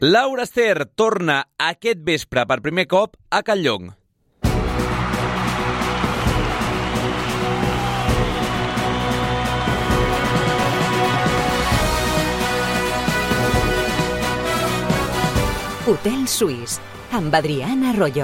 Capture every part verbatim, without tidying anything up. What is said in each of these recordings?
Laura Ester torna aquest vespre per primer cop a Catlllong. Hotel Suís, amb Adrián Arroyo.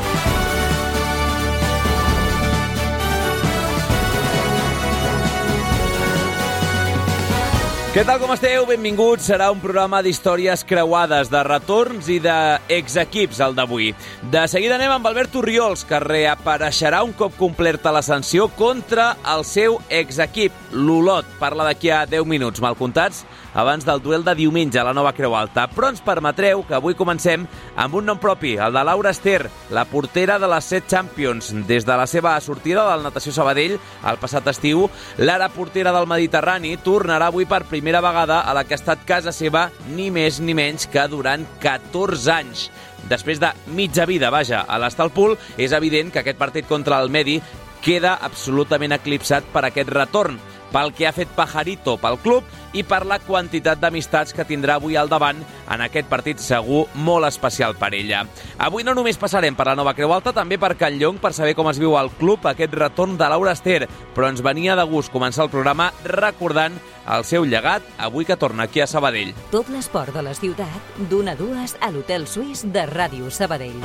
Què tal, com esteu? Benvinguts. Serà un programa d'històries creuades, de retorns i d'exequips, el d'avui. De seguida anem amb Albert Orriols, que reapareixerà un cop completa la sanció contra el seu exequip, l'Olot. Parla d'aquí a deu minuts, mal comptats, abans del duel de diumenge a la Nova Creu Alta. Però ens permetreu que avui comencem amb un nom propi, el de Laura Ester, la portera de les set Champions. Des de la seva sortida del Natació Sabadell el passat estiu, l'ara portera del Mediterrani tornarà avui per primera vegada a la que ha estat casa seva ni més ni menys que durant catorze anys. Després de mitja vida, vaja, a l'Estalpul, és evident que aquest partit contra el Medi queda absolutament eclipsat per aquest retorn, pel que ha fet Pajarito pel club i per la quantitat d'amistats que tindrà avui al davant en aquest partit segur molt especial per ella. Avui no només passarem per la Nova Creu Alta, també per Catlllong, per saber com es viu al club aquest retorn de Laura Ester, però ens venia de gust començar el programa recordant el seu llegat, avui que torna aquí a Sabadell. Tot l'esport de la ciutat, d'una a dues a l'Hotel Suís de Ràdio Sabadell.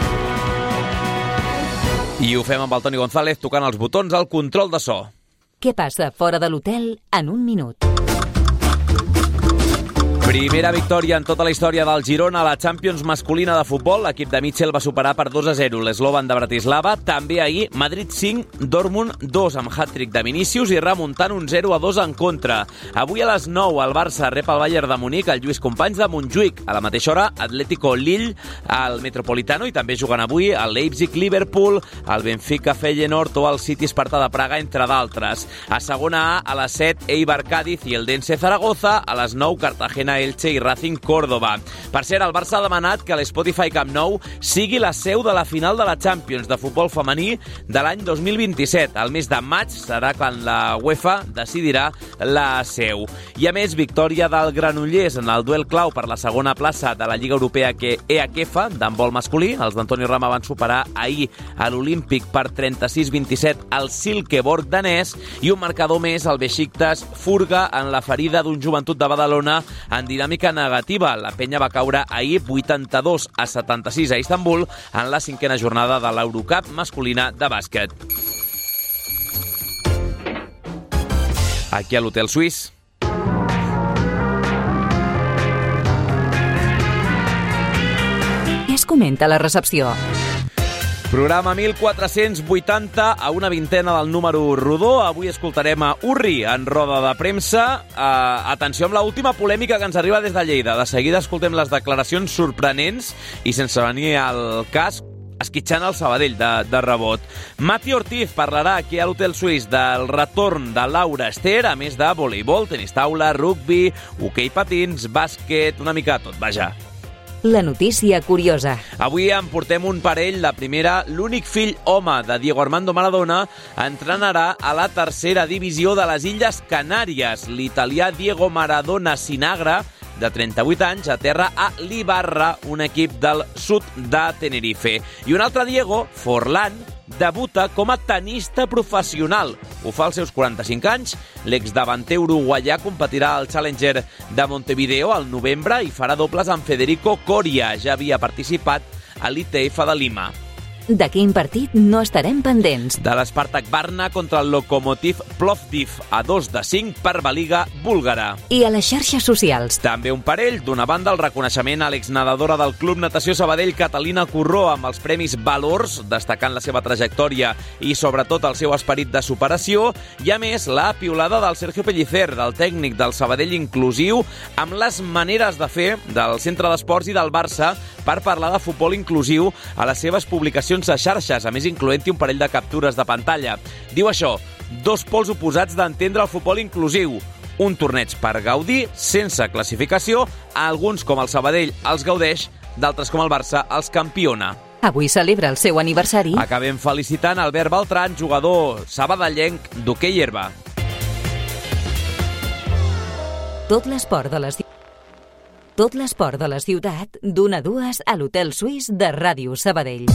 I ho fem amb el Toni González tocant els botons al control de so. Què passa fora de l'hotel en un minut? Primera victòria en tota la història del Girona a la Champions masculina de futbol. L'equip de Mitchell va superar per dos a zero l'Slovan de Bratislava. També ahir, Madrid cinc, Dortmund dos, amb hat-trick de Vinícius i remuntant un zero a dos en contra. Avui a les nou, el Barça rep el Bayern de Munic, el Lluís Companys de Montjuïc. A la mateixa hora, Atlético Lille al Metropolitano, i també jugant avui el Leipzig Liverpool, el Benfica Feyenoord o el City Esparta de Praga, entre d'altres. A segona A, a les set, Eibar Cádiz i el Dense Zaragoza. A les nou, Cartagena Elche i Racing Córdoba. Per cert, el Barça ha demanat que l'Spotify Camp Nou sigui la seu de la final de la Champions de futbol femení de l'any dos mil vint-i-set. El mes de maig serà quan la UEFA decidirà la seu. I a més, victòria del Granollers en el duel clau per la segona plaça de la Lliga Europea que E H F d'handbol masculí. Els d'Antoni Rama van superar ahir a l'Olímpic per trenta-sis a vint-i-set al Silkeborg danès, i un marcador més, el Besiktas furga en la ferida d'un Joventut de Badalona en dinàmica negativa. La penya va caure ahir vuitanta-dos a setanta-sis a Istanbul en la cinquena jornada de l'Eurocup masculina de bàsquet. Aquí a l'Hotel Suís. Què es comenta a la recepció? Programa mil quatre-cents vuitanta, a una vintena del número rodó. Avui escoltarem a Urri en roda de premsa. Uh, atenció amb l'última polèmica que ens arriba des de Lleida. De seguida escoltem les declaracions sorprenents i sense venir al cas, esquitxant el Sabadell de, de rebot. Mati Ortiz parlarà aquí a l'Hotel Suís del retorn de Laura Ester, a més de voleibol, tenis taula, rugbi, hoquei patins, bàsquet, una mica tot, vaja. La notícia curiosa. Avui en portem un parell. La primera, l'únic fill home de Diego Armando Maradona entrenarà a la tercera divisió de les Illes Canàries. L'italià Diego Maradona Sinagra, de trenta-vuit anys, aterra a l'Ibarra, un equip del sud de Tenerife. I un altre Diego, Forlán, debuta com a tenista professional. Ho fa als seus quaranta-cinc anys. L'exdavanter uruguaià competirà al Challenger de Montevideo al novembre i farà dobles amb Federico Coria. Ja havia participat a l'I T F de Lima. De quin partit no estarem pendents? De l'Spartak Varna contra el Lokomotiv Plovdiv, a dos de cinc per la Lliga búlgara. I a les xarxes socials. També un parell. D'una banda, el reconeixement a l'exnedadora del Club Natació Sabadell, Catalina Corró, amb els premis Valors, destacant la seva trajectòria i sobretot el seu esperit de superació. I a més, la piulada del Sergio Pellicer, del tècnic del Sabadell Inclusiu, amb les maneres de fer del Centre d'Esports i del Barça per parlar de futbol inclusiu a les seves publicacions a xarxes, a més incloent-hi un parell de captures de pantalla. Diu això: dos pols oposats d'entendre el futbol inclusiu. Un torneig per gaudir, sense classificació. A alguns, com el Sabadell, els gaudeix, d'altres, com el Barça, els campiona. Avui celebra el seu aniversari. Acabem felicitant Albert Beltran, jugador sabadellenc d'hoquei herba. Tot l'esport de les Tot l'esport de la ciutat, d'una a dues a l'Hotel Suís de Ràdio Sabadell.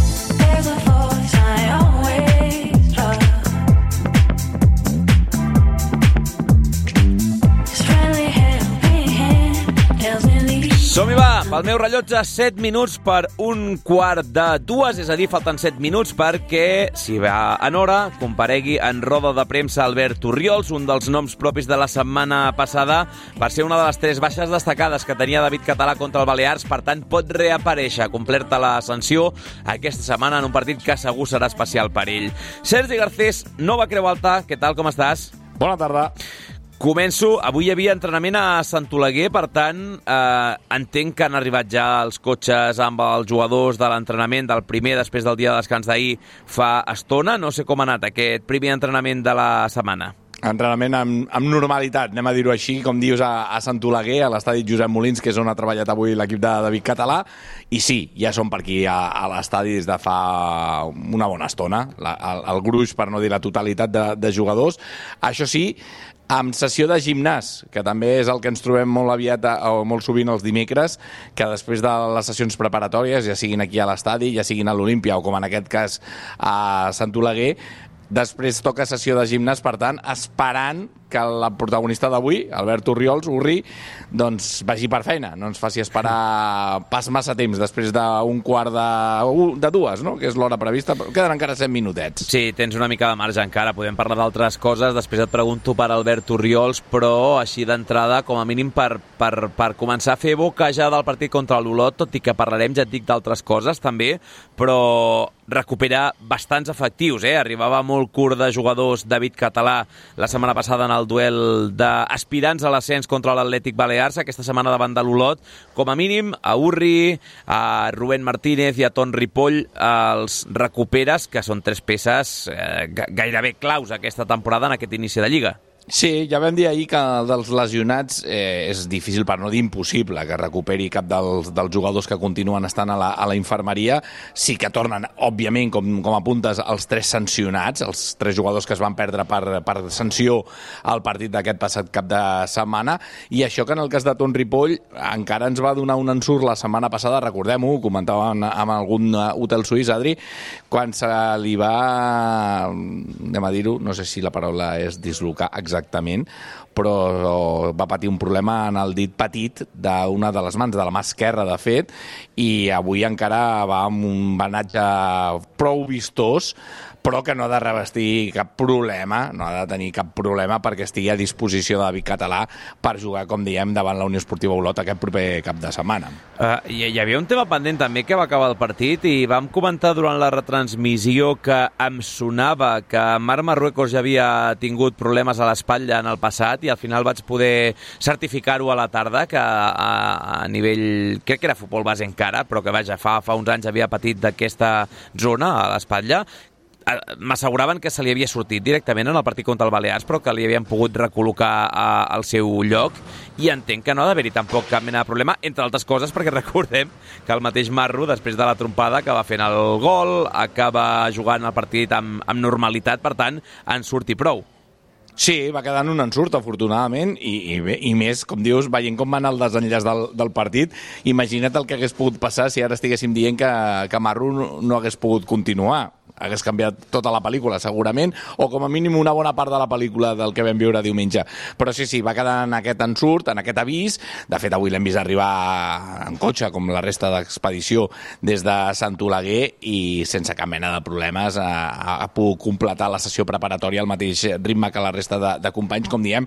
Som-hi, va! Pel meu rellotge, set minuts per un quart de dues, és a dir, falten set minuts perquè, si va en hora, comparegui en roda de premsa Albert Orriols, un dels noms propis de la setmana passada, per ser una de les tres baixes destacades que tenia David Català contra el Balears, per tant, pot reaparèixer, complerta la sanció aquesta setmana en un partit que segur serà especial per ell. Sergi Garcés, Nova Creu Alta, què tal, com estàs? Bona tarda. Començo. Avui hi havia entrenament a Sant Oleguer, per tant, eh, entenc que han arribat ja els cotxes amb els jugadors de l'entrenament del primer després del dia de descans d'ahir fa estona. No sé com ha anat aquest primer entrenament de la setmana. Entrenament amb, amb normalitat, anem a dir-ho així, com dius, a, a Sant Oleguer, a l'estadi Josep Molins, que és on ha treballat avui l'equip de David Català, i sí, ja som per aquí a, a l'estadi des de fa una bona estona, la, el, el gruix, per no dir la totalitat de, de jugadors. Això sí, amb sessió de gimnàs, que també és el que ens trobem molt aviat o molt sovint els dimecres, que després de les sessions preparatòries, ja siguin aquí a l'estadi, ja siguin a l'Olímpia o com en aquest cas a Sant Oleguer, després toca sessió de gimnàs, per tant, esperant que el protagonista d'avui, Albert Orriols, Urri, doncs vagi per feina, no ens faci esperar pas massa temps després d'un quart de, de dues, no? Que és l'hora prevista, però queden encara set minutets. Sí, tens una mica de marge encara, podem parlar d'altres coses, després et pregunto per Albert Orriols, però així d'entrada, com a mínim per, per, per començar a fer boca ja del partit contra l'Olot, tot i que parlarem, ja et dic, d'altres coses també, però recupera bastants efectius, eh? Arribava molt curt de jugadors David Català la setmana passada en el duel d'aspirants a l'ascens contra l'Atlètic Balears, aquesta setmana davant de l'Olot. Com a mínim, a Urri, a Rubén Martínez i a Ton Ripoll els recuperes, que són tres peces eh, gairebé claus aquesta temporada en aquest inici de Lliga. Sí, ja vam dir ahir que dels lesionats eh, és difícil, per no dir impossible, que recuperi cap dels, dels jugadors que continuen estant a la, a la infermeria. Sí que tornen, òbviament, com, com apuntes, els tres sancionats, els tres jugadors que es van perdre per, per sanció al partit d'aquest passat cap de setmana, i això que en el cas de Ton Ripoll encara ens va donar un ensurt la setmana passada, recordem-ho, comentàvem amb algun hotel suís, Adri, quan se li va, anem a dir-ho, no sé si la paraula és dislocar exactament, exactament, però va patir un problema en el dit petit d'una de les mans, de la mà esquerra, de fet, i avui encara va amb un banatge prou vistós, però que no ha de revestir cap problema, no ha de tenir cap problema perquè estigui a disposició de David Català per jugar, com diem, davant la Unió Esportiva Olot aquest proper cap de setmana. Uh, hi, hi havia un tema pendent també que va acabar el partit i vam comentar durant la retransmissió que em sonava que Marc Marruecos ja havia tingut problemes a l'espatlla en el passat i al final vaig poder certificar-ho a la tarda, que a, a nivell, crec que era futbol base encara, però que vaja, fa, fa uns anys havia patit d'aquesta zona a l'espatlla. M'asseguraven que se li havia sortit directament en el partit contra el Balears, però que li havien pogut recol·locar a, al seu lloc, i entenc que no ha d'haver-hi tampoc cap mena de problema, entre altres coses perquè recordem que el mateix Marro, després de la trompada, acaba fent el gol, acaba jugant el partit amb, amb normalitat, per tant, en surt i prou. Sí, va quedar en un ensurt, afortunadament, i, i, bé, i més, com dius, veient com va anar el desenllaç del, del partit, imagina't el que hagués pogut passar si ara estiguéssim dient que, que Marro no, no hagués pogut continuar. Hagués canviat tota la pel·lícula, segurament, o com a mínim una bona part de la pel·lícula del que vam viure diumenge. Però sí, sí, va quedar en aquest ensurt, en aquest avís. De fet, avui l'hem vist arribar en cotxe, com la resta d'expedició, des de Sant Oleguer, i sense cap mena de problemes ha, ha pogut completar la sessió preparatòria al mateix ritme que la resta de, de companys, com diem,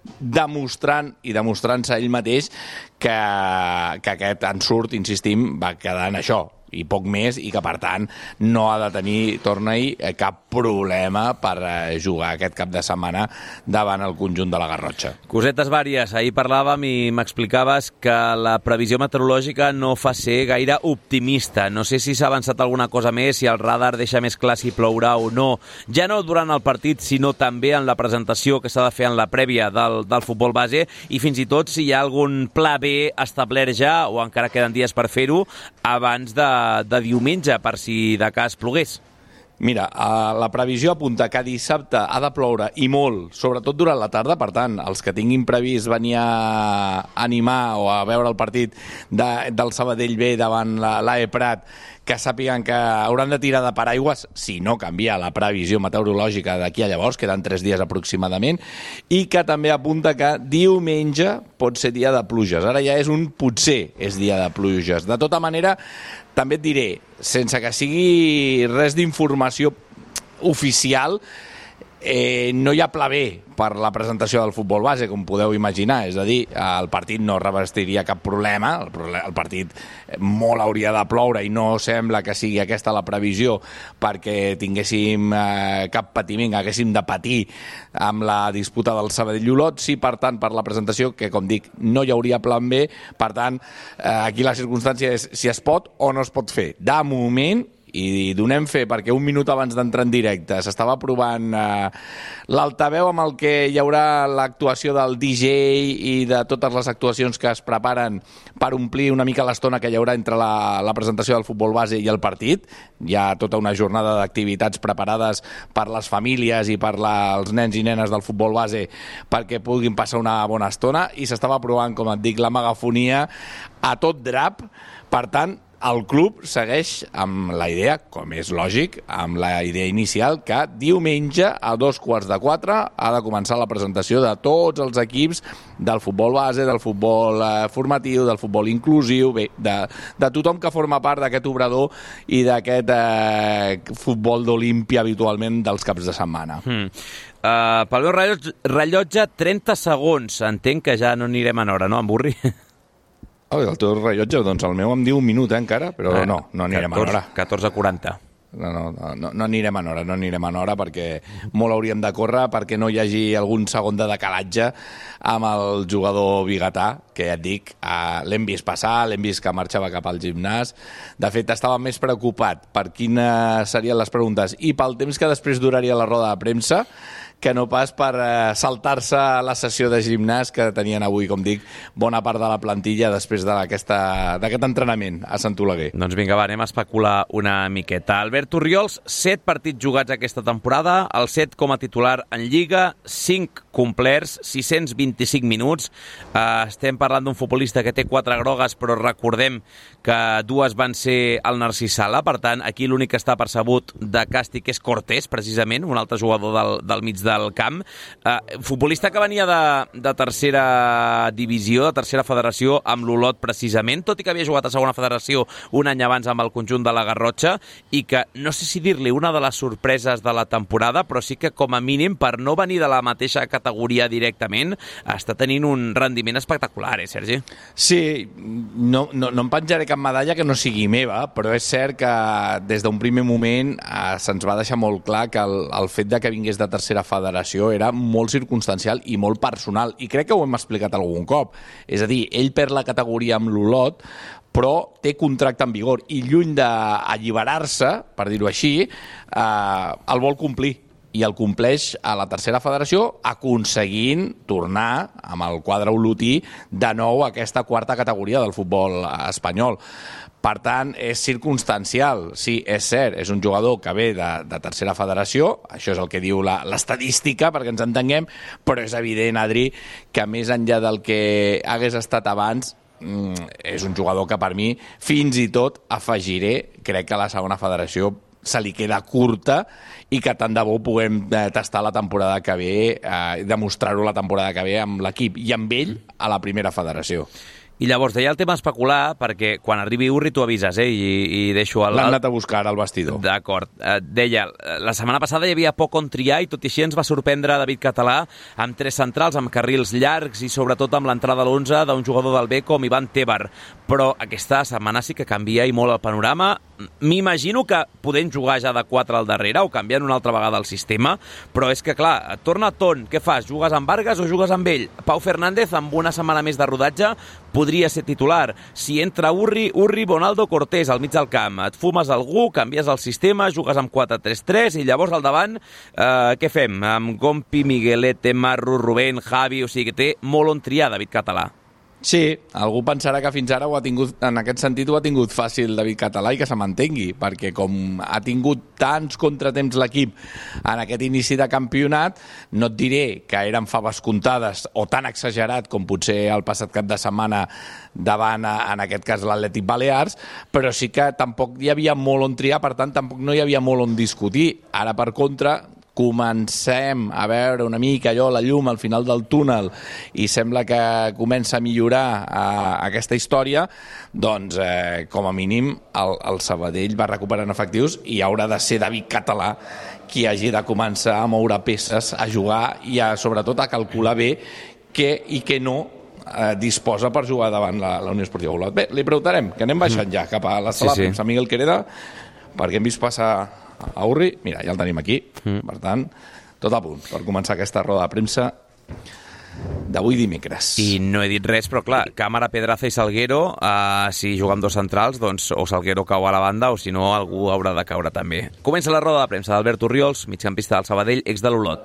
demostrant i demostrant-se ell mateix que, que aquest ensurt, insistim, va quedar en això, i poc més, i que per tant no ha de tenir, torna-hi, cap problema per jugar aquest cap de setmana davant el conjunt de la Garrotxa. Cosetes vàries. Ahir parlàvem i m'explicaves que la previsió meteorològica no fa ser gaire optimista. No sé si s'ha avançat alguna cosa més, si el radar deixa més clar si plourà o no, ja no durant el partit, sinó també en la presentació que s'ha de fer en la prèvia del, del futbol base, i fins i tot si hi ha algun pla B establert ja, o encara queden dies per fer-ho, abans de de diumenge, per si de cas plogués. Mira, la previsió apunta que dissabte ha de ploure i molt, sobretot durant la tarda, per tant, els que tinguin previst venir a animar o a veure el partit de, del Sabadell B davant l'A E Prat, que sàpiguen que hauran de tirar de paraigües si no canvia la previsió meteorològica d'aquí a llavors, queden tres dies aproximadament, i que també apunta que diumenge pot ser dia de pluges. Ara ja és un potser és dia de pluges. De tota manera, també et diré, sense que sigui res d'informació oficial, eh, no hi ha pla B per la presentació del futbol base, com podeu imaginar. És a dir, el partit no revestiria cap problema, el, el partit molt hauria de ploure i no sembla que sigui aquesta la previsió perquè tinguéssim eh, cap patiment, haguéssim de patir amb la disputa del Sabadell-Olot. Sí, per tant, per la presentació, que com dic, no hi hauria plan B, per tant, eh, aquí la circumstància és si es pot o no es pot fer. De moment, i donem fe perquè un minut abans d'entrar en directe s'estava provant eh, l'altaveu amb el que hi haurà l'actuació del D J i de totes les actuacions que es preparen per omplir una mica l'estona que hi haurà entre la, la presentació del futbol base i el partit. Hi ha tota una jornada d'activitats preparades per les famílies i per la, els nens i nenes del futbol base perquè puguin passar una bona estona, i s'estava provant, com et dic, la megafonia a tot drap. Per tant, el club segueix amb la idea, com és lògic, amb la idea inicial, que diumenge a dos quarts de quatre ha de començar la presentació de tots els equips del futbol base, del futbol eh, formatiu, del futbol inclusiu, bé, de, de tothom que forma part d'aquest obrador i d'aquest eh, futbol d'Olímpia habitualment dels caps de setmana. Hmm. Uh, pel meu rellotge, rellotge, trenta segons. Entenc que ja no anirem en hora, no, en Burri? Oh, el teu rellotge, doncs el meu em diu un minut, eh, encara, però eh, no, no anirem catorze, en hora. catorze quaranta. No, no, no, no anirem en hora, no anirem en hora perquè molt hauríem de córrer perquè no hi hagi algun segon de decalatge amb el jugador biguetà, que ja et dic, eh, l'hem vist passar, l'hem vist que marxava cap al gimnàs. De fet, estava més preocupat per quines serien les preguntes i pel temps que després duraria la roda de premsa que no pas per eh, saltar-se la sessió de gimnàs que tenien avui, com dic, bona part de la plantilla després d'aquest entrenament a Sant Oleguer. Doncs vinga, va, anem a especular una miqueta. Albert Orriols, set partits jugats aquesta temporada, el set com a titular en Lliga, cinc complerts, sis-cents vint-i-cinc minuts. Uh, estem parlant d'un futbolista que té quatre grogues, però recordem que dues van ser el Narcís Sala, per tant, aquí l'únic que està percebut de càstig és Cortés, precisament, un altre jugador del, del mig del camp. Uh, futbolista que venia de, de tercera divisió, de tercera federació, amb l'Olot, precisament, tot i que havia jugat a segona federació un any abans amb el conjunt de la Garrotxa, i que, no sé si dir-li una de les sorpreses de la temporada, però sí que, com a mínim, per no venir de la mateixa categoria directament, està tenint un rendiment espectacular, eh, Sergi? Sí, no, no, no em penjaré cap medalla que no sigui meva, però és cert que des d'un primer moment eh, se'ns va deixar molt clar que el, el fet de que vingués de tercera federació era molt circumstancial i molt personal, i crec que ho hem explicat algun cop. És a dir, ell perd la categoria amb l'Olot, però té contracte en vigor i lluny d'alliberar-se, per dir-ho així, eh, el vol complir. I el compleix a la tercera federació, aconseguint tornar amb el quadre olotí de nou a aquesta quarta categoria del futbol espanyol. Per tant, és circumstancial. Sí, és cert, és un jugador que ve de, de tercera federació, això és el que diu la, l'estadística, perquè ens entenguem, però és evident, Adri, que més enllà del que hagués estat abans, és un jugador que per mi, fins i tot, afegiré, crec que la segona federació se li queda curta i que tant de bo puguem tastar la temporada que ve, eh, demostrar-ho la temporada que ve amb l'equip i amb ell a la primera federació. I llavors deia el tema especular, perquè quan arribi Urri t'ho avises, eh? I, i deixo el... L'han anat a buscar al vestidor. D'acord. Eh, deia, la setmana passada hi havia poc on triar i tot i així ens va sorprendre David Català amb tres centrals, amb carrils llargs i sobretot amb l'entrada a l'onze d'un jugador del B com Ivan Tebar. Però aquesta setmana sí que canvia i molt el panorama. M'imagino que podent jugar ja de quatre al darrere o canviant una altra vegada el sistema, però és que, clar, et torna Ton, què fas? Jugues amb Vargas o jugues amb ell? Pau Fernández, amb una setmana més de rodatge, podria ser titular. Si entra Urri, Urri, Bonaldo, Cortés al mig del camp. Et fumes algú, canvies el sistema, jugues amb quatre tres tres i llavors al davant, eh, què fem? Amb Gompi, Miguelete, Marru, Rubén, Javi, o sigui que té molt on triar David Català. Sí, algú pensarà que fins ara ho ha tingut, en aquest sentit ho ha tingut fàcil David Català i que se mantengui, perquè com ha tingut tants contratemps l'equip en aquest inici de campionat, no et diré que eren faves comptades o tan exagerat com potser el passat cap de setmana davant, en aquest cas, l'Atlètic Balears, però sí que tampoc hi havia molt on triar, per tant, tampoc no hi havia molt on discutir. Ara, per contra, comencem a veure una mica allò, la llum al final del túnel i sembla que comença a millorar eh, aquesta història, doncs eh, com a mínim el, el Sabadell va recuperant efectius i haurà de ser David Català qui hagi de començar a moure peces, a jugar i a, sobretot a calcular bé què i què no eh, disposa per jugar davant la, la Unió Esportiva Olot. Bé, li preguntarem, que anem baixant ja cap a la sala sí, sí. premsa Miguel Quereda, perquè hem vist passar a Urri, mira, ja el tenim aquí, mm. per tant, tot a punt per començar aquesta roda de premsa d'avui dimecres. I no he dit res, però clar, Càmara, Pedraza i Salguero, eh, si juguen dos centrals, doncs o Salguero cau a la banda o si no algú haurà de caure també. Comença la roda de premsa d'Albert Orriols, migcampista del Sabadell, ex de l'Olot.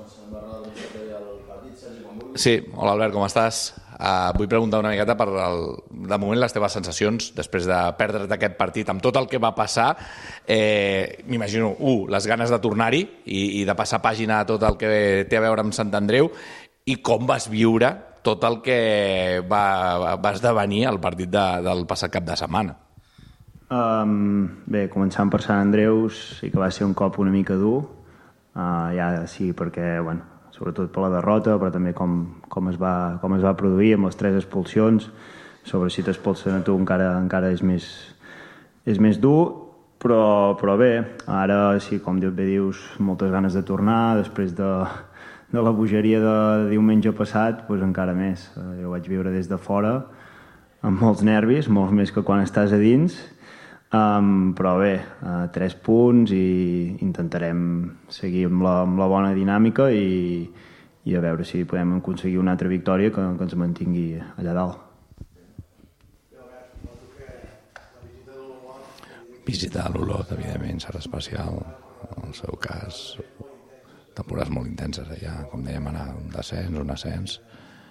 Sí, hola Albert, com estàs? Uh, vull preguntar una miqueta per el, de moment les teves sensacions després de perdre aquest partit amb tot el que va passar. eh, m'imagino, un, les ganes de tornar-hi i, i de passar pàgina a tot el que té a veure amb Sant Andreu i com vas viure tot el que va, va esdevenir el partit de, del passat cap de setmana. Um, bé, començant per Sant Andreu sí que va ser un cop una mica dur, uh, ja sí, perquè bueno, sobretot per la derrota, però també com, com, es va, com es va produir amb les tres expulsions. Sobre si t'expulsen a tu encara, encara és, més, és més dur, però, però bé, ara sí, com bé dius, moltes ganes de tornar, després de, de la bogeria de, de diumenge passat, doncs encara més. Jo ho vaig viure des de fora, amb molts nervis, molts més que quan estàs a dins, Um, però bé, uh, tres punts i intentarem seguir amb la, amb la bona dinàmica i, i a veure si podem aconseguir una altra victòria que, que ens mantingui allà dalt. Visita a l'Olot, evidentment, serà especial. En el seu cas, temporades molt intenses allà, com dèiem, anar un descens, un ascens.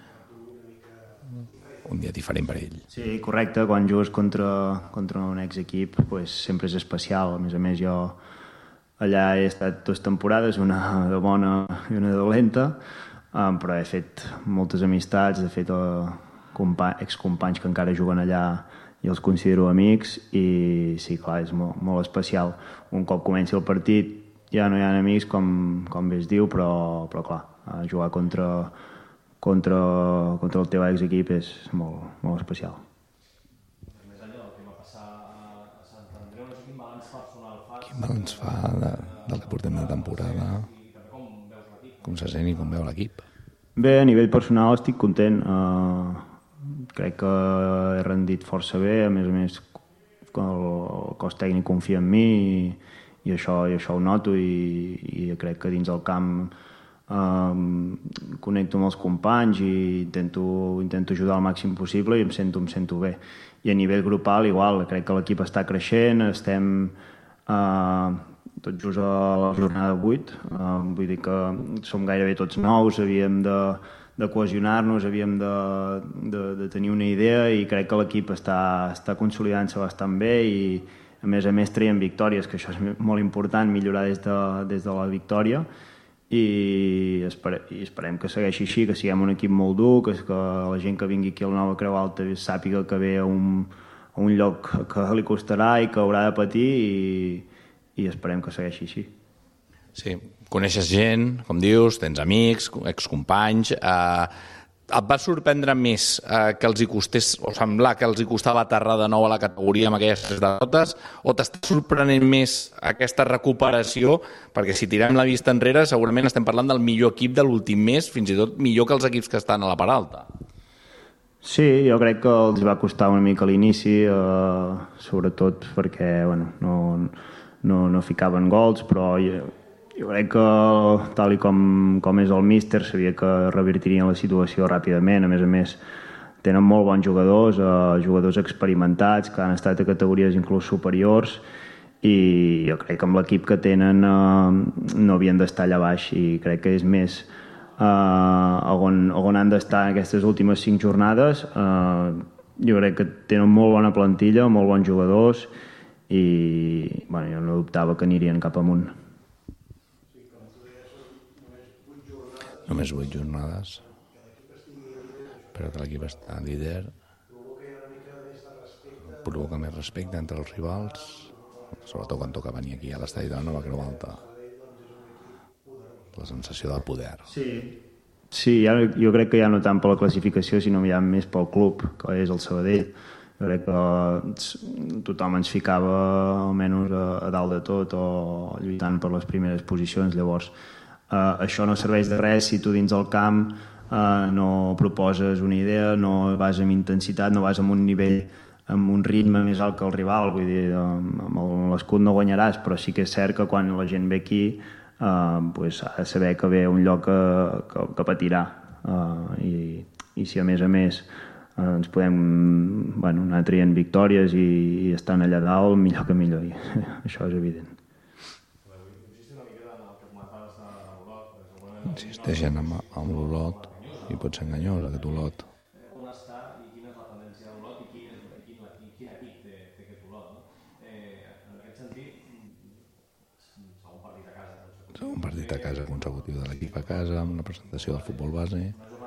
Un dia diferent per ell. Sí, correcte. Quan jugues contra, contra un ex-equip pues, sempre és especial. A més a més, jo allà he estat dues temporades, una de bona i una de dolenta, um, però he fet moltes amistats, he fet uh, excompanys que encara juguen allà i els considero amics i sí, clar, és molt, molt especial. Un cop comenci el partit ja no hi ha amics, com, com bé es diu, però, però clar, jugar contra... Contra, contra el teu ex-equip és molt, molt especial. Més enllà del que va passar a Sant Andreu, no sé quin balanç personal fa. Quin balanç fa de, del que portem de temporada? Com se sent i com veu l'equip? Bé, a nivell personal estic content. Uh, crec que he rendit força bé, a més a més el cos tècnic confia en mi i, i, això, i això ho noto i, i crec que dins el camp Um, connecto amb els companys i intento, intento ajudar al màxim possible i em sento, em sento bé. I a nivell grupal igual, crec que l'equip està creixent, estem uh, tot just a la jornada vuit, uh, vull dir que som gairebé tots nous, havíem de, de cohesionar-nos, havíem de, de, de tenir una idea i crec que l'equip està, està consolidant-se bastant bé i a més a més traiem victòries, que això és molt important, millorar des de, des de la victòria. I, espere, i esperem que segueixi així, que siguem un equip molt dur, que, que la gent que vingui aquí a la Nova Creu Alta sàpiga que ve a un, a un lloc que li costarà i que haurà de patir i, i esperem que segueixi així. Sí, coneixes gent, com dius, tens amics, excompanys... Eh, et va sorprendre més eh, que els hi costés, o semblar que els hi costava aterrar de nou a la categoria amb aquelles derrotes, o t'està sorprenent més aquesta recuperació? Perquè si tirem la vista enrere segurament estem parlant del millor equip de l'últim mes, fins i tot millor que els equips que estan a la part alta. Sí, jo crec que els va costar una mica a l'inici, eh, sobretot perquè bueno, no, no, no ficaven gols, però jo, jo crec que tal i com, com és el míster sabia que revertirien la situació ràpidament. A més a més tenen molt bons jugadors, eh, jugadors experimentats que han estat a categories inclús superiors i jo crec que amb l'equip que tenen eh, no havien d'estar allà baix i crec que és més uh, on, on han d'estar aquestes últimes cinc jornades. Uh, jo crec que tenen molt bona plantilla, molt bons jugadors, i bueno, jo no dubtava que anirien cap amunt. Només vuit jornades, però que l'equip està líder, provoca més respecte entre els rivals, sobretot quan toca venir aquí a l'estadi de la Nova Creu Alta. La sensació del poder. Sí, sí ja, jo crec que ja no tant per la classificació, sinó ja més pel club, que és el Sabadell. Jo crec que tothom ens ficava almenys a, a dalt de tot o lluitant per les primeres posicions. Llavors, eh, això no serveix de res si tu dins del camp eh, no proposes una idea, no vas amb intensitat, no vas amb un nivell, amb un ritme més alt que el rival. Vull dir, amb l'escut no guanyaràs, però sí que és cert que quan la gent ve aquí eh, pues ha de saber que ve un lloc que, que, que patirà. Eh, i, I si a més a més eh, ens podem bueno, anar traient victòries i, i estan allà dalt, millor que millor. I, això és evident. Insisteixen amb, amb l'Olot i pot ser enganyós aquest Olot. On està i quina és la tendència de l'Olot i quin, és, quin, quin, quin equip té, té aquest Olot, no? Eh, en aquest sentit, segon partit a casa. Segon partit a casa consecutiu de l'equip a casa, amb la presentació del futbol base.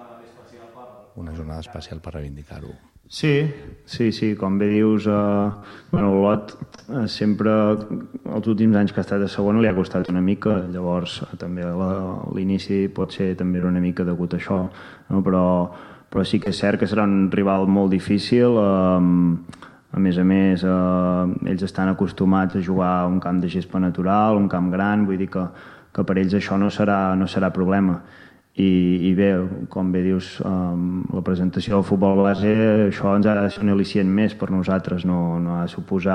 Una jornada especial per reivindicar-ho. Sí, sí, sí, com bé dius, eh, bueno, l'Olot eh, sempre, els últims anys que ha estat a segona li ha costat una mica, llavors eh, també l'inici pot ser també una mica degut a això, no? però, però sí que és cert que serà un rival molt difícil, eh, a més a més eh, ells estan acostumats a jugar a un camp de gespa natural, un camp gran, vull dir que, que per ells això no serà, no serà problema. I, i bé, com bé dius, um, la presentació del futbol base, això ens ha de ser un al·licient més per nosaltres, no, no ha de suposar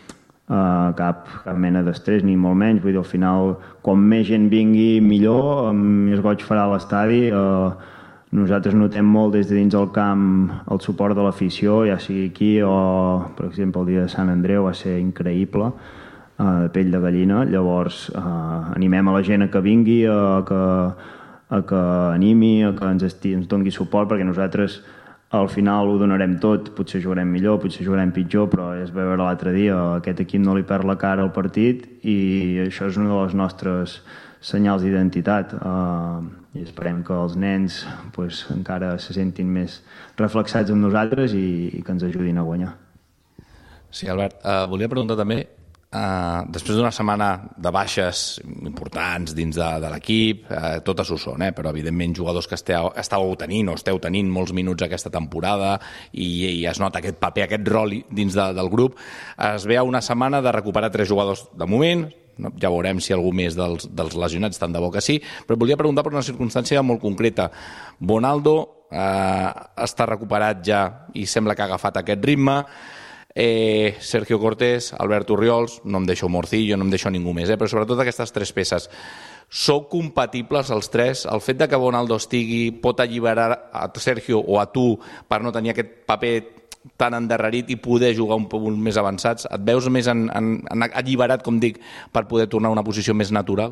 uh, cap, cap mena d'estrès, ni molt menys. Vull dir, al final, com més gent vingui, millor, més goig farà l'estadi. Uh, nosaltres notem molt des de dins del camp el suport de l'afició, ja sigui aquí o, per exemple, el dia de Sant Andreu va ser increïble, uh, de pell de gallina. Llavors, uh, animem a la gent a que vingui, a que a que animi, a que ens, esti, ens doni suport, perquè nosaltres al final ho donarem tot, potser jugarem millor, potser jugarem pitjor, però és veure l'altre dia, aquest equip no li perd la cara al partit i això és un dels nostres senyals d'identitat. Uh, i esperem que els nens pues, encara se sentin més reflexats amb nosaltres i, i que ens ajudin a guanyar. Sí, Albert, uh, volia preguntar també, Uh, després d'una setmana de baixes importants dins de, de l'equip, uh, totes ho són, eh? però evidentment jugadors que esteu, esteu tenint o esteu tenint molts minuts aquesta temporada i, i es nota aquest paper, aquest rol dins de, del grup, es ve a una setmana de recuperar tres jugadors de moment, no? Ja veurem si algú més dels, dels lesionats, tant de bo que sí, però volia preguntar per una circumstància molt concreta. Bonaldo uh, està recuperat ja i sembla que ha agafat aquest ritme. Eh, Sergio Cortés, Albert Orriols, no em deixo Morcillo, no em deixo ningú més, eh? però sobretot aquestes tres peces. Sou compatibles els tres? El fet de que Bonaldo estigui pot alliberar a Sergio o a tu per no tenir aquest paper tan endarrerit i poder jugar un punt més avançats? Et veus més en, en, en alliberat, com dic, per poder tornar a una posició més natural?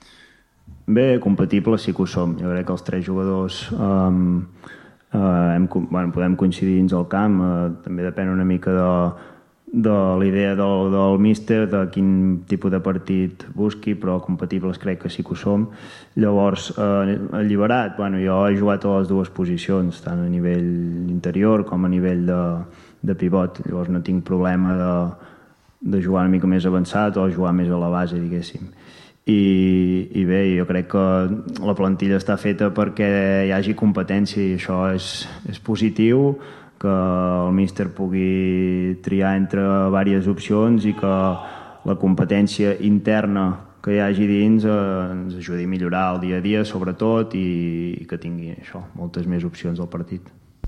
Bé, compatibles sí que ho som. Jo crec que els tres jugadors... Um... Uh, hem, bueno, podem coincidir dins el camp, uh, també depèn una mica de, de l'idea del, del míster, de quin tipus de partit busqui, però compatibles crec que sí que ho som. Llavors, uh, alliberat, bueno, jo he jugat a les dues posicions, tant a nivell interior com a nivell de, de pivot, llavors no tinc problema de, de jugar una mica més avançat o jugar més a la base, diguéssim. I, i bé, jo crec que la plantilla està feta perquè hi hagi competència i això és, és positiu, que el míster pugui triar entre diverses opcions i que la competència interna que hi hagi dins eh, ens ajudi a millorar el dia a dia sobretot i, i que tingui això, moltes més opcions al partit.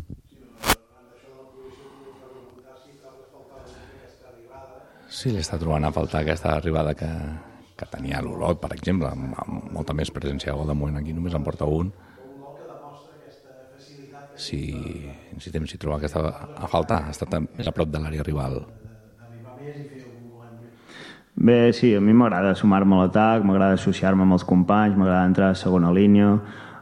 Sí, li està trobant a faltar aquesta arribada que... que tenia l'Olot, per exemple, amb, amb molta més presència de gol de moment aquí, només en porta un. Si necessitem si trobar aquesta a falta, ha estat més a prop de l'àrea rival. Bé, sí, a mi m'agrada sumar-me a l'atac, m'agrada associar-me amb els companys, m'agrada entrar a segona línia,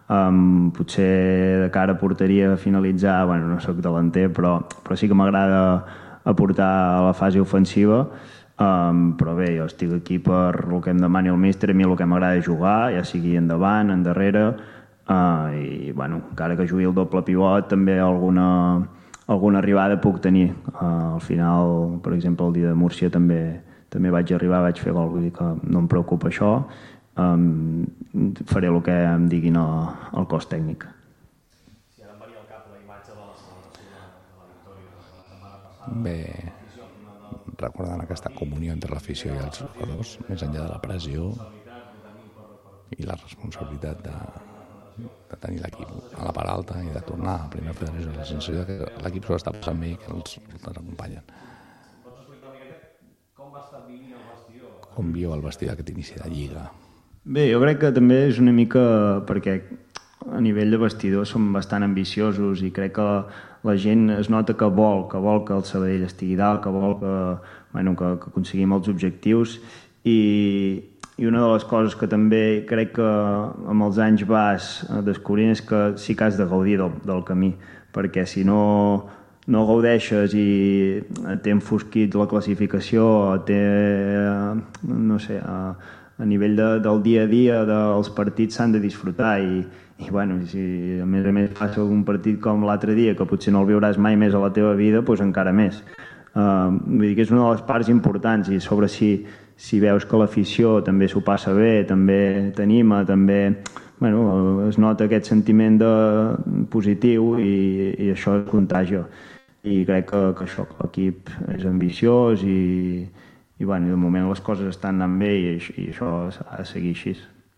Um, potser de cara a porteria a finalitzar, bueno, no soc delanter, però, però sí que m'agrada aportar a la fase ofensiva. Um, però bé, jo estic aquí per el que em demani el míster. A mi el que m'agrada és jugar, ja sigui endavant, endarrere, uh, i bueno, encara que jugui el doble pivot també alguna, alguna arribada puc tenir. Uh, al final, per exemple, el dia de Múrcia també, també vaig arribar, vaig fer gol, vull dir que no em preocupa això. Um, faré el que em diguin el, el cos tècnic. Si ara em venia al cap la imatge de la celebració de la victòria de la setmana passada. Bé, recordant aquesta comunió entre l'afició i els jugadors, més enllà de la pressió i la responsabilitat de, de tenir l'equip a la part alta i de tornar a primera federació, la sensació que l'equip s'ho està passant bé i que els, els acompanyen. Pots explicar una miqueta com va estar vivint el vestidor? Com viu el vestidor aquest inici de Lliga? Bé, jo crec que també és una mica perquè a nivell de vestidor som bastant ambiciosos i crec que la gent es nota que vol, que vol que el Sabadell estigui dalt, que vol que, bueno, que, que aconseguim els objectius i, i una de les coses que també crec que amb els anys vas descobrint és que sí que has de gaudir del, del camí, perquè si no, no gaudeixes i t'he enfosquit la classificació, t'he, no sé, a nivell de, del dia a dia dels partits s'han de disfrutar i, i bueno, si a més a més passa un partit com l'altre dia que potser no el viuràs mai més a la teva vida, doncs encara més. Uh, vull dir que és una de les parts importants i sobre si, si veus que l'afició també s'ho passa bé, també t'anima, també bueno, es nota aquest sentiment de positiu i, i això es contagia. I crec que, que això, que l'equip és ambiciós i i bueno, de moment les coses estan anant bé i, i això ha de seguir així.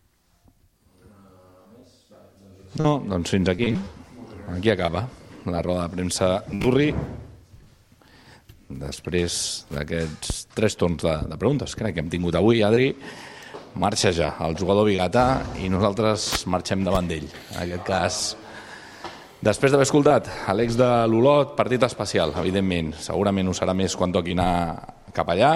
No, doncs fins aquí. Aquí acaba la roda de premsa d'Urri. Després d'aquests tres torns de, de preguntes crec que hem tingut avui, Adri, marxa ja el jugador biguetà i nosaltres marxem davant d'ell. En aquest cas, després d'haver escoltat a l'ex de l'Olot, partit especial, evidentment. Segurament ho serà més quan toqui anar cap allà,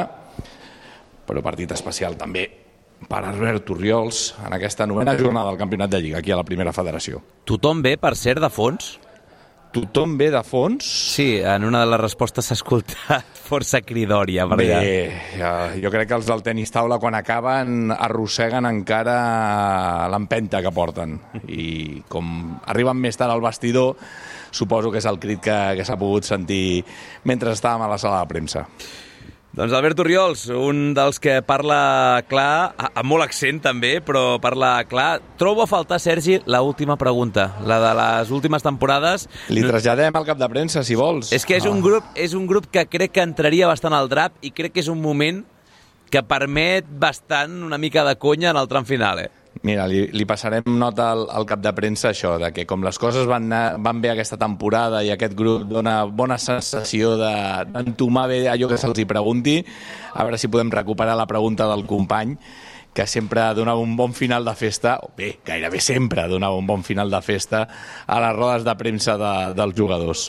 però partit especial també per Albert Orriols en aquesta novena jornada del Campionat de Lliga aquí a la Primera Federació. Tothom ve, per cert, de fons? Tothom ve de fons? Sí, en una de les respostes s'ha escoltat força cridòria. Per Bé, allà. jo crec que els del tenis taula quan acaben arrosseguen encara l'empenta que porten i com arriben més tard al vestidor suposo que és el crit que, que s'ha pogut sentir mentre estàvem a la sala de premsa. Doncs Albert Orriols, un dels que parla clar, amb molt accent també, però parla clar. Trobo a faltar, Sergi, la última pregunta, la de les últimes temporades. Li traslladem al cap de premsa, si vols. És que és un grup, és un grup que crec que entraria bastant al drap i crec que és un moment que permet bastant una mica de conya en el tram final, eh? Mira, li, li passarem nota al, al cap de premsa això, de que com les coses van, anar, van bé aquesta temporada i aquest grup dona bona sensació d'entomar bé allò que se'ls hi pregunti, a veure si podem recuperar la pregunta del company, que sempre donava un bon final de festa, o bé, gairebé sempre donava un bon final de festa a les rodes de premsa de, dels jugadors.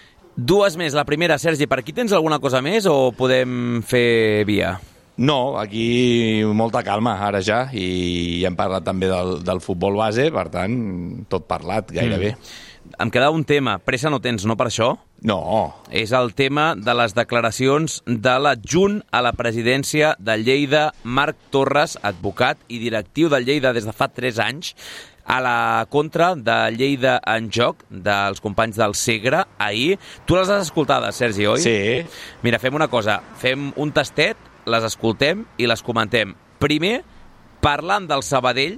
Dues més. La primera, Sergi, per aquí tens alguna cosa més o podem fer via? No, aquí molta calma ara ja i hem parlat també del, del futbol base, per tant, tot parlat gairebé. Mm. Em quedava un tema, pressa no tens, no per això? No. És el tema de les declaracions de l'adjunt a la presidència de Lleida, Marc Torres, advocat i directiu de Lleida des de fa tres anys, a la contra de Lleida en joc, dels companys del Segre, ahir. Tu les has escoltades, Sergi, oi? Sí. Mira, fem una cosa, fem un tastet, les escoltem i les comentem. Primer, parlant del Sabadell,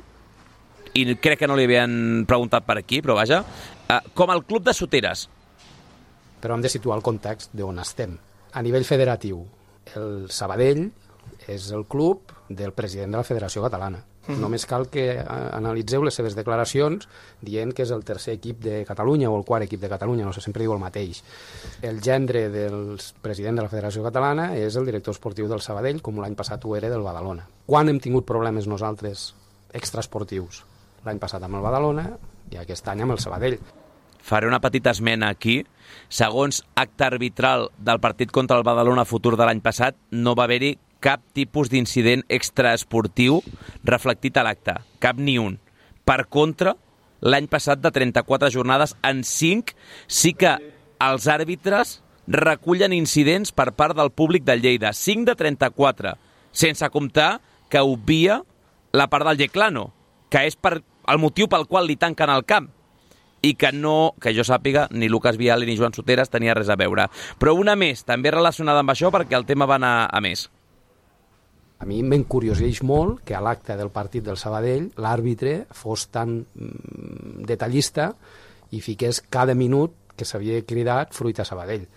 i crec que no li havien preguntat per aquí, però vaja, eh, com el club de Soteres. Però hem de situar el context d'on estem. A nivell federatiu, el Sabadell és el club del president de la Federació Catalana. Mm-hmm. Només cal que analitzeu les seves declaracions dient que és el tercer equip de Catalunya o el quart equip de Catalunya, no sé, sempre diu el mateix. El gendre del president de la Federació Catalana és el director esportiu del Sabadell, com l'any passat ho era del Badalona. Quan hem tingut problemes nosaltres extraesportius? L'any passat amb el Badalona i aquest any amb el Sabadell. Faré una petita esmena aquí. Segons acte arbitral del partit contra el Badalona Futur de l'any passat, no va haver-hi cap tipus d'incident extraesportiu reflectit a l'acte. Cap ni un. Per contra, l'any passat de trenta-quatre jornades en cinc. Sí que els àrbitres recullen incidents per part del públic del Lleida. cinc de trenta-quatre, sense comptar que obvia la part del Yeclano, que és per el motiu pel qual li tanquen el camp i que no, que jo sàpiga, ni Lucas Viale ni Joan Soteras tenia res a veure. Però una més, també relacionada amb això, perquè el tema va anar a més. A mi m'encurioseix molt que a l'acte del partit del Sabadell l'àrbitre fos tan mm, detallista i fiqués cada minut que s'havia cridat Fruita Sabadell.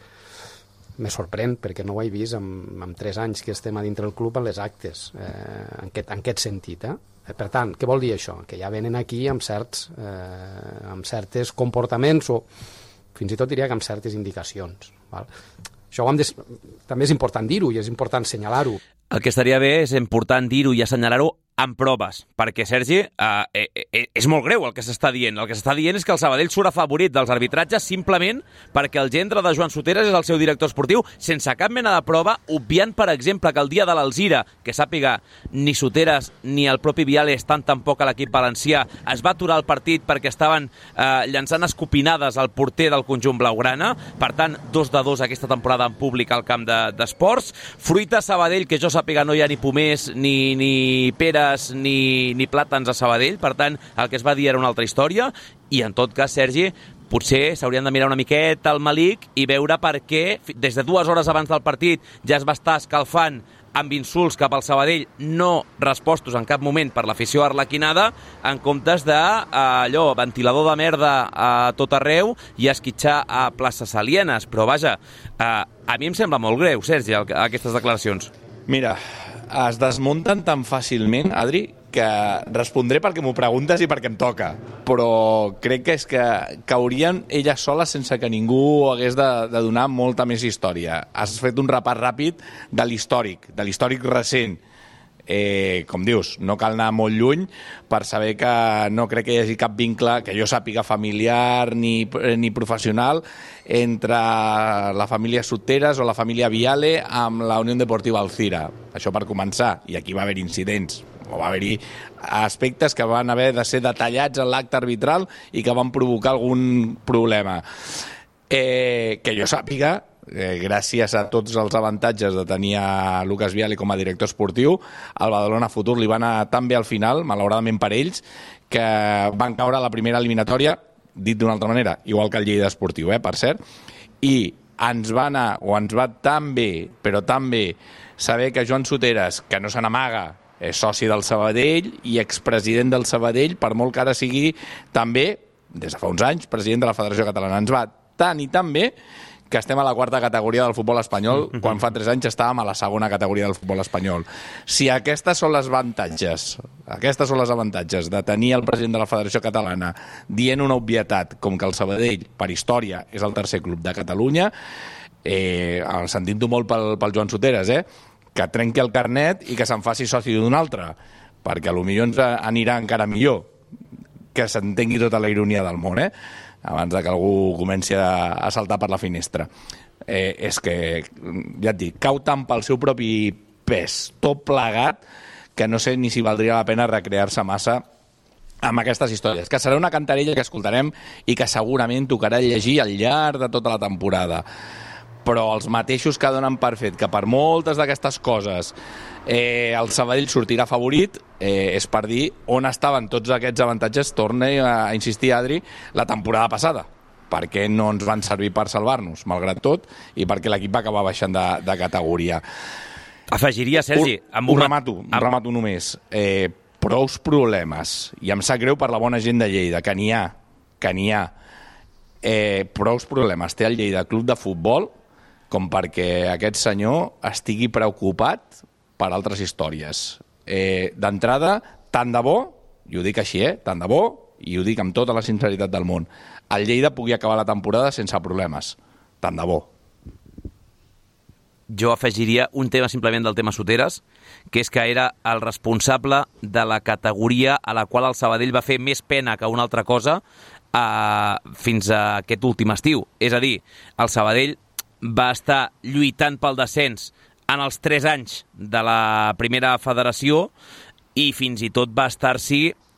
Me sorprèn, perquè no ho he vist en, en tres anys que estem a dintre del club a les actes, eh, en, aquest, en aquest sentit. Eh? Per tant, què vol dir això? Que ja venen aquí amb certs, eh, amb certes comportaments o fins i tot diria que amb certes indicacions. Val? Això ho hem de... també és important dir-ho i és important assenyalar-ho. El que estaria bé és important dir-ho i assenyalar-ho amb proves, perquè, Sergi, eh, eh, és molt greu el que s'està dient. El que s'està dient és que el Sabadell surt afavorit dels arbitratges simplement perquè el gendre de Joan Soteras és el seu director esportiu, sense cap mena de prova, obviant, per exemple, que el dia de l'Alzira, que sàpiga, ni Soteras ni el propi Viale estan tampoc a l'equip valencià, es va aturar el partit perquè estaven eh, llançant escopinades al porter del conjunt blaugrana. Per tant, dos de dos aquesta temporada en públic al camp d'esports. De, Fruita Sabadell, que jo sàpiga no hi ha ni pomers, ni, ni peres, ni, ni plàtans a Sabadell, per tant, el que es va dir era una altra història, i en tot cas, Sergi, potser s'haurien de mirar una miqueta al Malik i veure per què, des de dues hores abans del partit, ja es va estar escalfant amb insults cap al Sabadell, no respostos en cap moment per l'afició arlequinada, en comptes de eh, allò, ventilador de merda a tot arreu i esquitxar a places alienes. Però vaja, eh, a mi em sembla molt greu, Sergi, aquestes declaracions. Mira, es desmunten tan fàcilment, Adri, que respondré perquè m'ho preguntes i perquè em toca, però crec que és que caurien elles soles sense que ningú hagués de, de donar molta més història. Has fet un repàs ràpid de l'històric, de l'històric recent. Eh, com dius, no cal anar molt lluny per saber que no crec que hi hagi cap vincle, que jo sàpiga, familiar ni, ni professional entre la família Soteras o la família Viale amb la Unió Deportiva Alzira. Això per començar, i aquí va haver incidents, o va haver-hi aspectes que van haver de ser detallats en l'acte arbitral i que van provocar algun problema. Eh, que jo sàpiga, Eh, gràcies a tots els avantatges de tenir a Lucas Viale com a director esportiu, al Badalona Futur li va anar tan bé al final, malauradament per ells, que van caure a la primera eliminatòria, dit d'una altra manera, igual que el Lleida Esportiu, eh, per cert, i ens va anar, o ens va tan bé, però tan bé, saber que Joan Soteras, que no se n'amaga, és soci del Sabadell i expresident del Sabadell, per molt que ara sigui també, des de fa uns anys, president de la Federació Catalana. Ens va tan i tan bé que estem a la quarta categoria del futbol espanyol, quan fa tres anys estàvem a la segona categoria del futbol espanyol. Si aquestes són les avantatges, aquestes són les avantatges de tenir el president de la Federació Catalana dient una obvietat, com que el Sabadell, per història, és el tercer club de Catalunya, eh, sentint-ho molt pel, pel Joan Soteras, eh, que trenqui el carnet i que se'n faci soci d'un altre, perquè potser ens anirà encara millor, que s'entengui tota la ironia del món, eh? Abans de que algú comenci a, a saltar per la finestra. Eh, és que, ja et dic, cau tant pel seu propi pes, tot plegat, que no sé ni si valdria la pena recrear-se massa amb aquestes històries, que serà una cantarella que escoltarem i que segurament tocarà llegir al llarg de tota la temporada. Però els mateixos que donen per fet que per moltes d'aquestes coses eh, el Sabadell sortirà favorit, eh, és per dir on estaven tots aquests avantatges, torna a insistir, Adri, la temporada passada. Per què no ens van servir per salvar-nos, malgrat tot, i perquè l'equip va acabar baixant de, de categoria. Afegiria, Sergi... Ho, amb ho una... remato, amb... remato només. Eh, prous problemes, i em sap greu per la bona gent de Lleida, que n'hi ha, que n'hi ha. Eh, prous problemes té el Lleida Club de Futbol com perquè aquest senyor estigui preocupat per altres històries. Eh, D'entrada, tant de bo, i ho dic així, eh, tant de bo, i ho dic amb tota la sinceritat del món, el Lleida pugui acabar la temporada sense problemes. Tant de bo. Jo afegiria un tema simplement del tema Soteras, que és que era el responsable de la categoria a la qual el Sabadell va fer més pena que una altra cosa eh, fins a aquest últim estiu. És a dir, el Sabadell va estar lluitant pel descens en els tres anys de la primera federació i fins i tot va estar-s'hi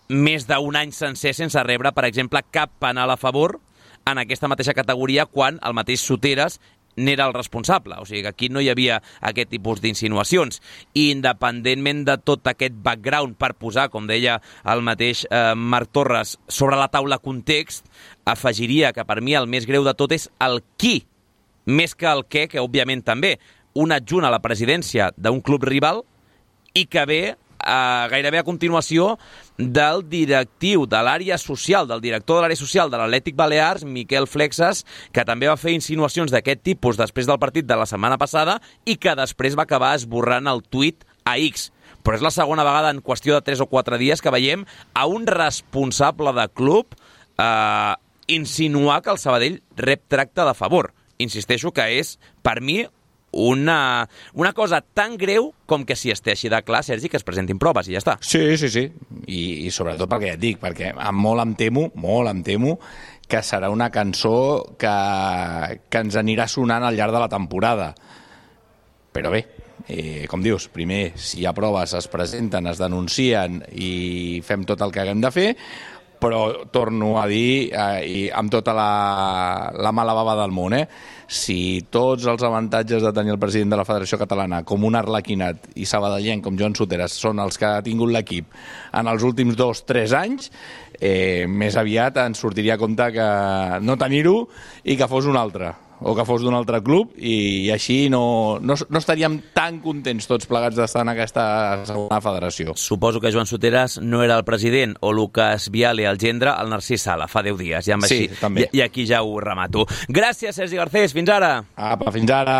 més d'un any sencer sense rebre, per exemple, cap penal a favor en aquesta mateixa categoria quan el mateix Soteras n'era el responsable. O sigui que aquí no hi havia aquest tipus d'insinuacions. I independentment de tot aquest background per posar, com deia el mateix eh, Marc Torres, sobre la taula context, afegiria que per mi el més greu de tot és el qui, més que el què, que òbviament també. Un adjunt a la presidència d'un club rival i que ve Uh, gairebé a continuació del directiu de l'àrea social, del director de l'àrea social de l'Atlètic Balears, Miquel Flexas, que també va fer insinuacions d'aquest tipus després del partit de la setmana passada i que després va acabar esborrant el tuit a X. Però és la segona vegada en qüestió de tres o quatre dies que veiem a un responsable de club uh, insinuar que el Sabadell rep tracte de favor. Insisteixo que és, per mi, Una, una cosa tan greu com que si esté així de clar, Sergi, que es presentin proves i ja està. Sí, sí, sí. I, i sobretot perquè ja et dic, perquè molt em temo, molt em temo que serà una cançó que, que ens anirà sonant al llarg de la temporada. Però bé, eh, com dius, primer, si hi ha proves, es presenten, es denuncien i fem tot el que haguem de fer, però torno a dir, eh, i amb tota la, la mala bava del món, eh, si tots els avantatges de tenir el president de la Federació Catalana com un arlequinat i sabadellenc com Joan Soteras són els que ha tingut l'equip en els últims dos o tres anys, eh, més aviat ens sortiria a compte que no tenir-ho i que fos un altre, o que fos d'un altre club, i, i així no, no, no estaríem tan contents tots plegats d'estar en aquesta segona federació. Suposo que Joan Soteras no era el president, o Lucas Viale, el gendre, el Narcís Sala, fa deu dies. Ja sí, així, també. I, I aquí ja ho remato. Gràcies, Sergi Garcés. Fins ara. Apa, fins ara.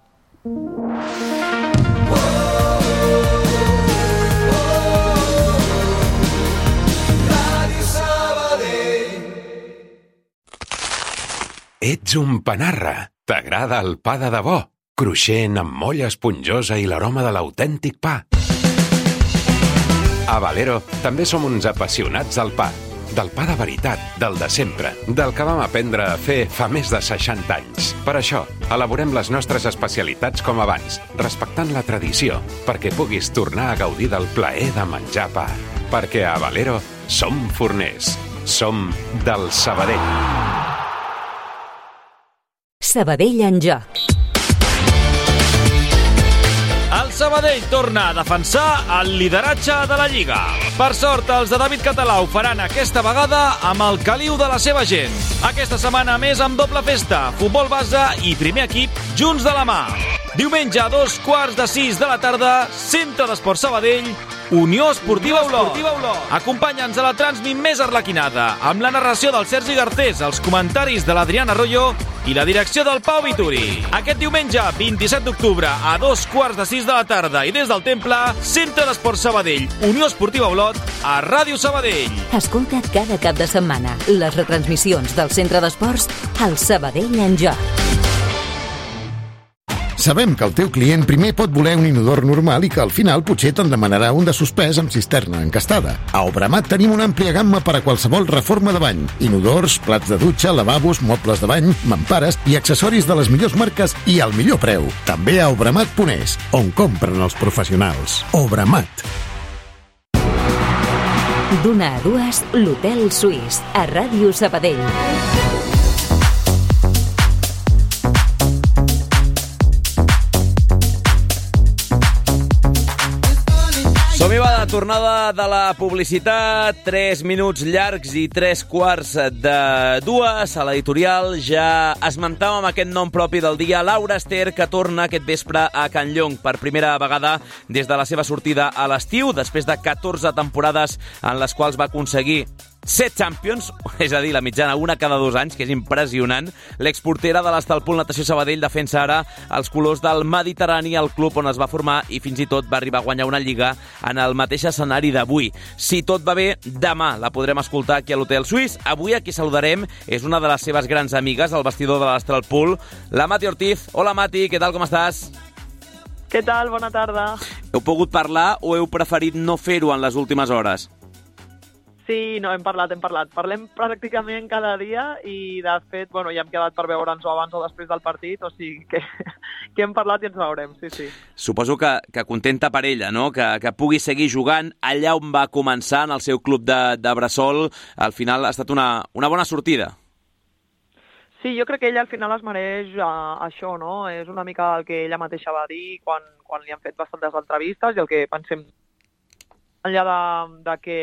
Ets un panarra. T'agrada el pa de debò, cruixent, amb molla esponjosa i l'aroma de l'autèntic pa. A Valero també som uns apassionats del pa. Del pa de veritat, del de sempre, del que vam aprendre a fer fa més de seixanta anys. Per això, elaborem les nostres especialitats com abans, respectant la tradició, perquè puguis tornar a gaudir del plaer de menjar pa. Perquè a Valero som forners. Som del Sabadell. Sabadell en joc. El Sabadell torna a defensar el lideratge de la Lliga. Per sort, els de David Català ho faran aquesta vegada amb el caliu de la seva gent. Aquesta setmana més amb doble festa, futbol base i primer equip junts de la mà. Diumenge a dos quarts de sis de la tarda, Centre d'Esports Sabadell, Unió Esportiva Olot. Acompanya'ns a la Transmit més arlequinada, amb la narració del Sergi Garcés, els comentaris de l'Adriana Arroyo i la direcció del Pau Vituri. Aquest diumenge, vint-i-set d'octubre, a dos quarts de sis de la tarda i des del Temple, Centre d'Esports Sabadell, Unió Esportiva Olot, a Ràdio Sabadell. Escolta cada cap de setmana les retransmissions del Centre d'Esports al Sabadell en joc. Sabem que el teu client primer pot voler un inodor normal i que al final potser te'n demanarà un de suspès amb cisterna encastada. A Obramat tenim una àmplia gamma per a qualsevol reforma de bany. Inodors, plats de dutxa, lavabos, mobles de bany, mampares i accessoris de les millors marques i al millor preu. També a obramat punt es, on compren els professionals. Obramat. D'una a dues, l'Hotel Suís, a Ràdio Sabadell. Som-hi, va, de tornada de la publicitat, tres minuts llargs i tres quarts de dues. A l'editorial ja esmentàvem aquest nom propi del dia, Laura Ester, que torna aquest vespre a Can Llong per primera vegada des de la seva sortida a l'estiu, després de catorze temporades en les quals va aconseguir set Champions, és a dir, la mitjana una cada dos anys, que és impressionant. L'exportera de l'Estalpol Natació Sabadell defensa ara els colors del Mediterrani, el club on es va formar, i fins i tot va arribar a guanyar una Lliga en el mateix escenari d'avui. Si tot va bé, demà la podrem escoltar aquí a l'Hotel Suís. Avui a qui saludarem és una de les seves grans amigues, al vestidor de l'Estalpol, la Mati Ortiz. Hola, Mati, què tal, com estàs? Què tal? Bona tarda. Heu pogut parlar o heu preferit no fer-ho en les últimes hores? Sí, no, hem parlat, hem parlat. Parlem pràcticament cada dia i, de fet, bueno, ja hem quedat per veure'ns o abans o després del partit, o sigui que, que hem parlat i ens veurem, sí, sí. Suposo que, que contenta per ella, no? Que, que pugui seguir jugant allà on va començar, en el seu club de, de Bressol. Al final ha estat una, una bona sortida. Sí, jo crec que ella al final es mereix uh, això, no? És una mica el que ella mateixa va dir quan, quan li han fet bastantes entrevistes i el que pensem enllà de, de que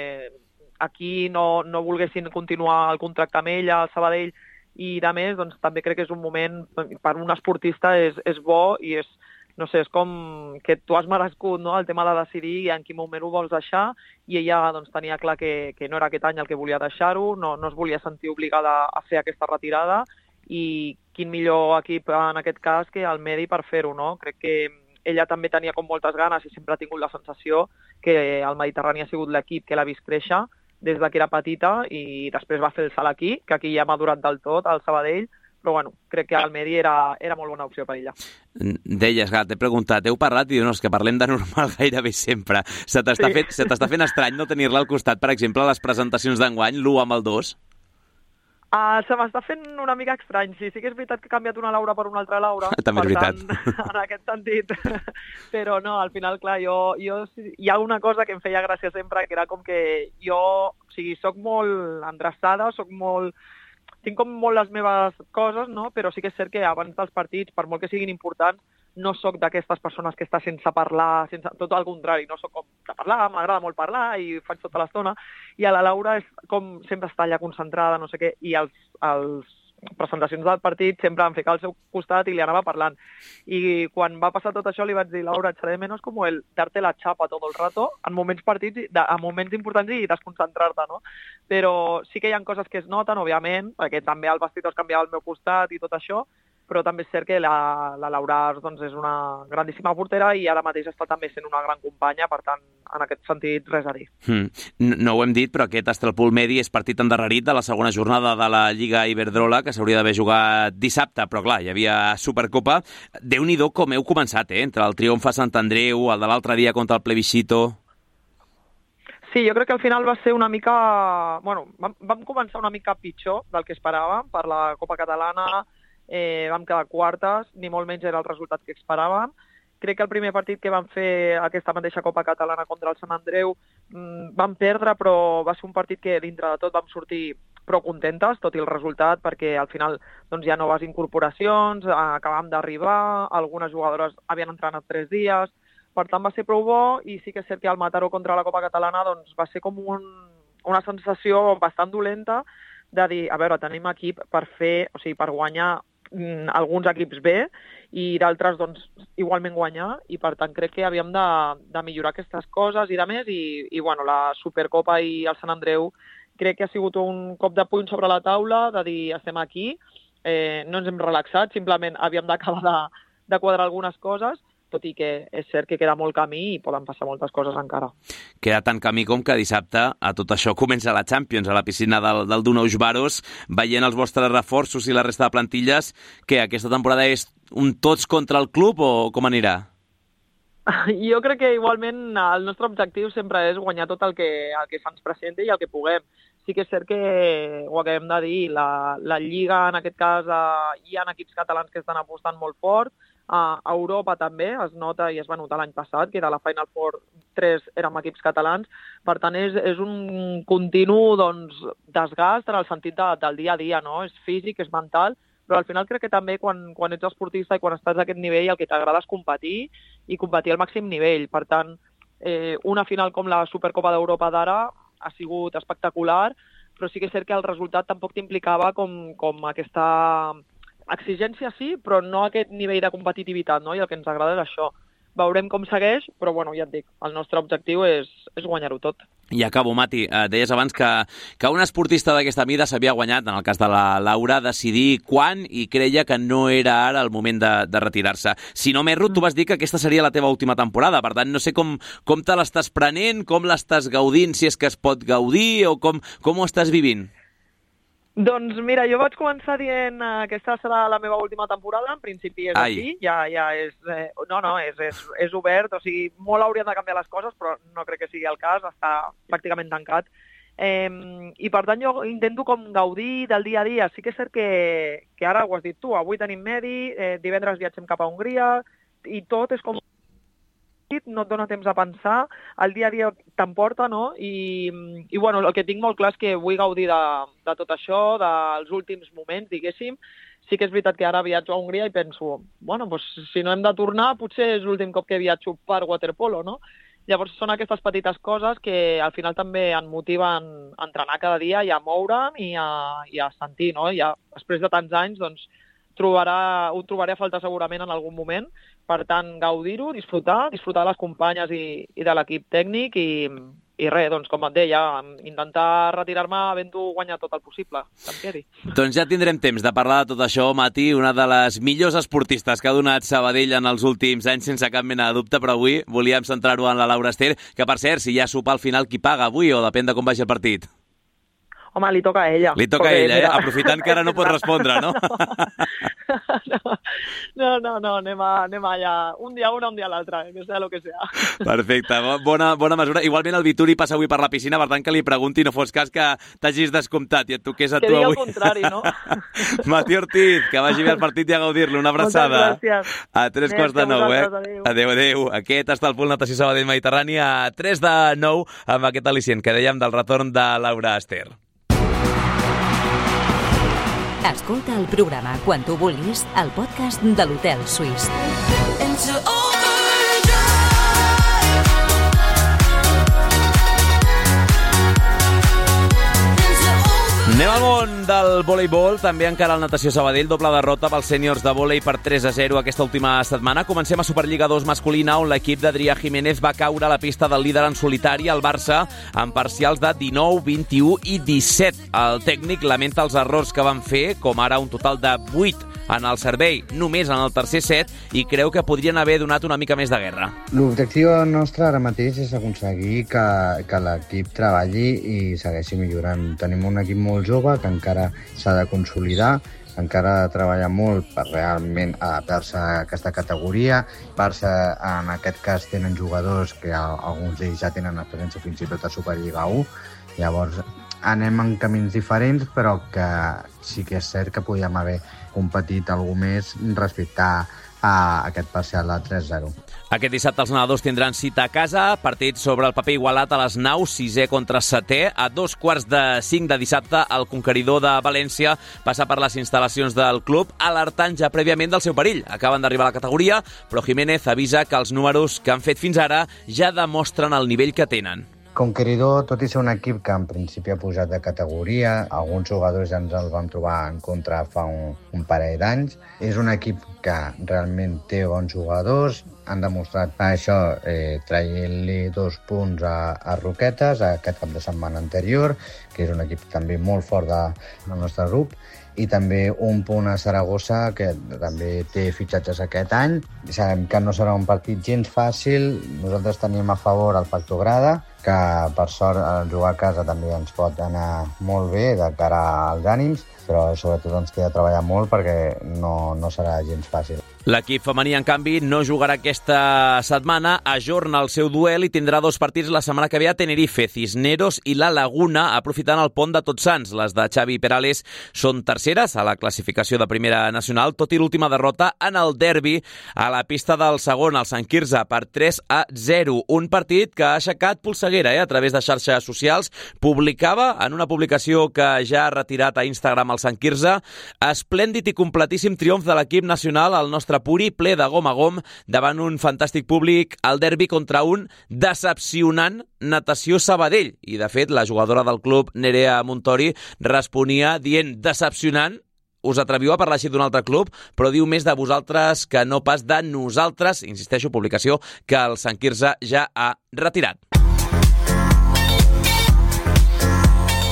aquí no, no volguessin continuar el contracte amb ella, al Sabadell, i de més, doncs també crec que és un moment, per un esportista és, és bo i és, no sé, és com que tu has merescut, no?, el tema de decidir en quin moment ho vols deixar, i ella doncs, tenia clar que, que no era aquest any el que volia deixar-ho, no, no es volia sentir obligada a fer aquesta retirada, i quin millor equip en aquest cas que el Medi per fer-ho, no? Crec que ella també tenia com moltes ganes i sempre ha tingut la sensació que el Mediterrani ha sigut l'equip que l'ha vist créixer des que era petita i després va fer el salt aquí, que aquí ja ha madurat del tot, al Sabadell, però bueno, crec que el Medi era, era molt bona opció per ella. Deies, Gat, t'he preguntat, heu parlat i dius, no, és que parlem de normal gairebé sempre. Se t'està sí. fet, se t'està fent estrany no tenir-la al costat, per exemple, a les presentacions d'enguany, l'u amb el dos? Uh, se m'està fent una mica estrany, sí. Sí que és veritat que he canviat una Laura per una altra Laura. També és veritat. Tant, en aquest sentit. Però no, al final, clar, jo, jo, hi ha una cosa que em feia gràcia sempre, que era com que jo, o sigui, soc molt endreçada, soc molt... Tinc com molt les meves coses, no? Però sí que és cert que abans dels partits, per molt que siguin importants, no sóc d'aquestes persones que està sense parlar, sense, tot al contrari, no sóc com de parlar, m'agrada molt parlar i faig tota l'estona, i a la Laura és com sempre està allà concentrada, no sé què, i els, els presentacions del partit sempre em ficava al seu costat i li anava parlant. I quan va passar tot això li vaig dir, Laura, echaré de menos como el darte la chapa todo el rato en moments partits, en moments importants i desconcentrar-te, no? Però sí que hi ha coses que es noten, òbviament, perquè també el vestidor es canviava al meu costat i tot això, però també és cert que la, la Laura doncs, és una grandíssima portera i ara mateix està també sent una gran companya, per tant, en aquest sentit, res a dir. Mm. No ho hem dit, però aquest Estelpul Medi és partit endarrerit de la segona jornada de la Lliga Iberdrola, que s'hauria d'haver jugat dissabte, però clar, hi havia Supercopa. Déu-n'hi-do com heu començat, eh? Entre el triomf a Sant Andreu, el de l'altre dia contra el Plebiscito... Sí, jo crec que al final va ser una mica... Bueno, vam, vam començar una mica pitjor del que esperàvem per la Copa Catalana. Eh, vam quedar quartes, ni molt menys era el resultat que esperàvem. Crec que el primer partit que vam fer aquesta mateixa Copa Catalana contra el Sant Andreu mmm, vam perdre, però va ser un partit que dintre de tot vam sortir prou contentes, tot i el resultat, perquè al final doncs, hi ha noves incorporacions, acabam d'arribar, algunes jugadores havien entrenat tres dies, per tant va ser prou bo, i sí que és cert que el Mataró contra la Copa Catalana doncs, va ser com un, una sensació bastant dolenta de dir, a veure, tenim equip per fer, o sigui, per guanyar alguns equips bé i d'altres doncs, igualment guanyar, i per tant crec que havíem de, de millorar aquestes coses i de més, i, i bueno, la Supercopa i el Sant Andreu crec que ha sigut un cop de puny sobre la taula, de dir estem aquí, eh, no ens hem relaxat, simplement havíem d'acabar de, de quadrar algunes coses, tot i que és cert que queda molt camí i poden passar moltes coses encara. Queda tant camí com que dissabte a tot això comença la Champions, a la piscina del, del Dunous Baros, veient els vostres reforços i la resta de plantilles, que aquesta temporada és un tots contra el club o com anirà? Jo crec que igualment el nostre objectiu sempre és guanyar tot el que, el que se'ns presenti i el que puguem. Sí que és cert que, ho acabem de dir, la, la Lliga, en aquest cas, eh, hi ha equips catalans que estan apostant molt fort. A Europa també es nota i es va notar l'any passat, que de la Final Four tres érem equips catalans. Per tant, és, és un continu doncs, desgast en el sentit de, del dia a dia, no? És físic, és mental, però al final crec que també quan, quan ets esportista i quan estàs a aquest nivell el que t'agrada és competir i competir al màxim nivell. Per tant, eh, una final com la Supercopa d'Europa d'ara ha sigut espectacular, però sí que és cert que el resultat tampoc t'implicava com, com aquesta exigència, sí, però no aquest nivell de competitivitat, no? I el que ens agrada és això. Veurem com segueix, però bueno, ja et dic, el nostre objectiu és, és guanyar-ho tot. I acabo, Mati. Eh, deies abans que, que un esportista d'aquesta mida s'havia guanyat, en el cas de la Laura, decidir quan i creia que no era ara el moment de, de retirar-se. Si no m'erro, tu vas dir que aquesta seria la teva última temporada, per tant, no sé com, com te l'estàs prenent, com l'estàs gaudint, si és que es pot gaudir, o com, com ho estàs vivint? Doncs mira, jo vaig començar dient que uh, aquesta serà la meva última temporada, en principi és Ai. aquí, ja, ja és... Eh, no, no, és, és, és obert, o sigui, molt haurien de canviar les coses, però no crec que sigui el cas, està pràcticament tancat. Eh, I per tant jo intento com gaudir del dia a dia. Sí que és cert que, que ara ho has dit tu, avui tenim medi, eh, divendres viatgem cap a Hongria, i tot és com no et dona temps a pensar, el dia a dia t'emporta, no? I, i bueno, el que tinc molt clar és que vull gaudir de, de tot això, dels últims moments, diguéssim. Sí que és veritat que ara viatjo a Hongria i penso, bueno, doncs, si no hem de tornar, potser és l'últim cop que viatjo per waterpolo, no? Llavors són aquestes petites coses que al final també em motiven a entrenar cada dia i a moure'm i a, i a sentir, no? I a, després de tants anys, doncs, trobarà, ho trobaré a falta segurament en algun moment. Per tant, gaudir-ho, disfrutar, disfrutar de les companyes i, i de l'equip tècnic i, i res, doncs, com et deia, intentar retirar-me havent-ho guanyat tot el possible, que em quedi. Doncs ja tindrem temps de parlar de tot això, Mati, una de les millors esportistes que ha donat Sabadell en els últims anys, sense cap mena de dubte, però avui volíem centrar-ho en la Laura Ester, que per cert, si hi ha sopar al final, qui paga avui, o depèn de com vagi el partit? Home, li toca a ella. Li toca a ella, eh? Aprofitant que ara no pot respondre, no? No, no, no, anem, a, anem allà un dia una, un dia l'altre, que sea lo que sea. Perfecte, bona, bona mesura. Igualment el Vituri passa avui per la piscina, per tant que li pregunti, no fos cas que t'hagis descomptat i et toqués a tu avui. Que digui el contrari, no? Mati Ortiz, que vagi bé el partit i a gaudir-lo. Una abraçada. Moltes gràcies. A tres quarts de nou, eh? Adéu, adéu. Aquest està el punt Natació Sabadell Mediterrani a tres de nou amb aquest al·licient que dèiem del retorn de Laura Ester. Escolta el programa quan tu vulguis al podcast de l'Hotel Suís. Anem al món del voleibol, també encara el Natació Sabadell, doble derrota pels sèniors de vòlei per tres a zero aquesta última setmana. Comencem a Superliga dos masculina, on l'equip d'Adrià Jiménez va caure a la pista del líder en solitari, el Barça, amb parcials de dinou, vint-i-u i disset. El tècnic lamenta els errors que van fer, com ara un total de vuit en el servei, només en el tercer set, i creu que podrien haver donat una mica més de guerra. L'objectiu nostre ara mateix és aconseguir que, que l'equip treballi i segueixi millorant. Tenim un equip molt jove que encara s'ha de consolidar, encara ha de treballar molt per realment adaptar-se a aquesta categoria. Barça, en aquest cas, tenen jugadors que alguns d'ells ja tenen experiència fins i tot a Superliga u, llavors anem en camins diferents, però que sí que és cert que podíem haver competit alguna més respecte a aquest parcial a tres zero. Aquest dissabte els nedadors tindran cita a casa, partit sobre el paper igualat a les naus, sisè contra setè. A dos quarts de cinc de dissabte, el conqueridor de València passa per les instal·lacions del club, alertant ja prèviament del seu perill. Acaben d'arribar a la categoria, però Jiménez avisa que els números que han fet fins ara ja demostren el nivell que tenen. Conqueridor, tot i ser un equip que en principi ha pujat de categoria, alguns jugadors ja ens el vam trobar en contra fa un, un parell d'anys. És un equip que realment té bons jugadors, han demostrat això eh, traient-li dos punts a, a Roquetes aquest cap de setmana anterior, que és un equip també molt fort de, del nostre grup, i també un punt a Saragossa, que també té fitxatges aquest any. Sabem que no serà un partit gens fàcil, nosaltres tenim a favor el factor grada, que per sort jugar a casa també ens pot anar molt bé de cara als ànims, però sobretot ens queda treballar molt perquè no, no serà gens fàcil. L'equip femení, en canvi, no jugarà aquesta setmana, ajorna el seu duel i tindrà dos partits la setmana que ve a Tenerife, Cisneros i La Laguna, aprofitant el pont de Tots Sants. Les de Xavi Perales són terceres a la classificació de primera nacional, tot i l'última derrota en el derbi a la pista del segon, el Sant Quirze, per tres a zero. Un partit que ha aixecat polseguera, eh, a través de xarxes socials. Publicava en una publicació que ja ha retirat a Instagram el Sant Quirze: esplèndid i completíssim triomf de l'equip nacional al nostre Puri, ple de gom a gom, davant un fantàstic públic, al derbi contra un decepcionant Natació Sabadell. I, de fet, la jugadora del club, Nerea Montori, responia dient decepcionant. Us atreviu a parlar així d'un altre club, però diu més de vosaltres que no pas de nosaltres. Insisteixo, publicació que el Sant Quirze ja ha retirat.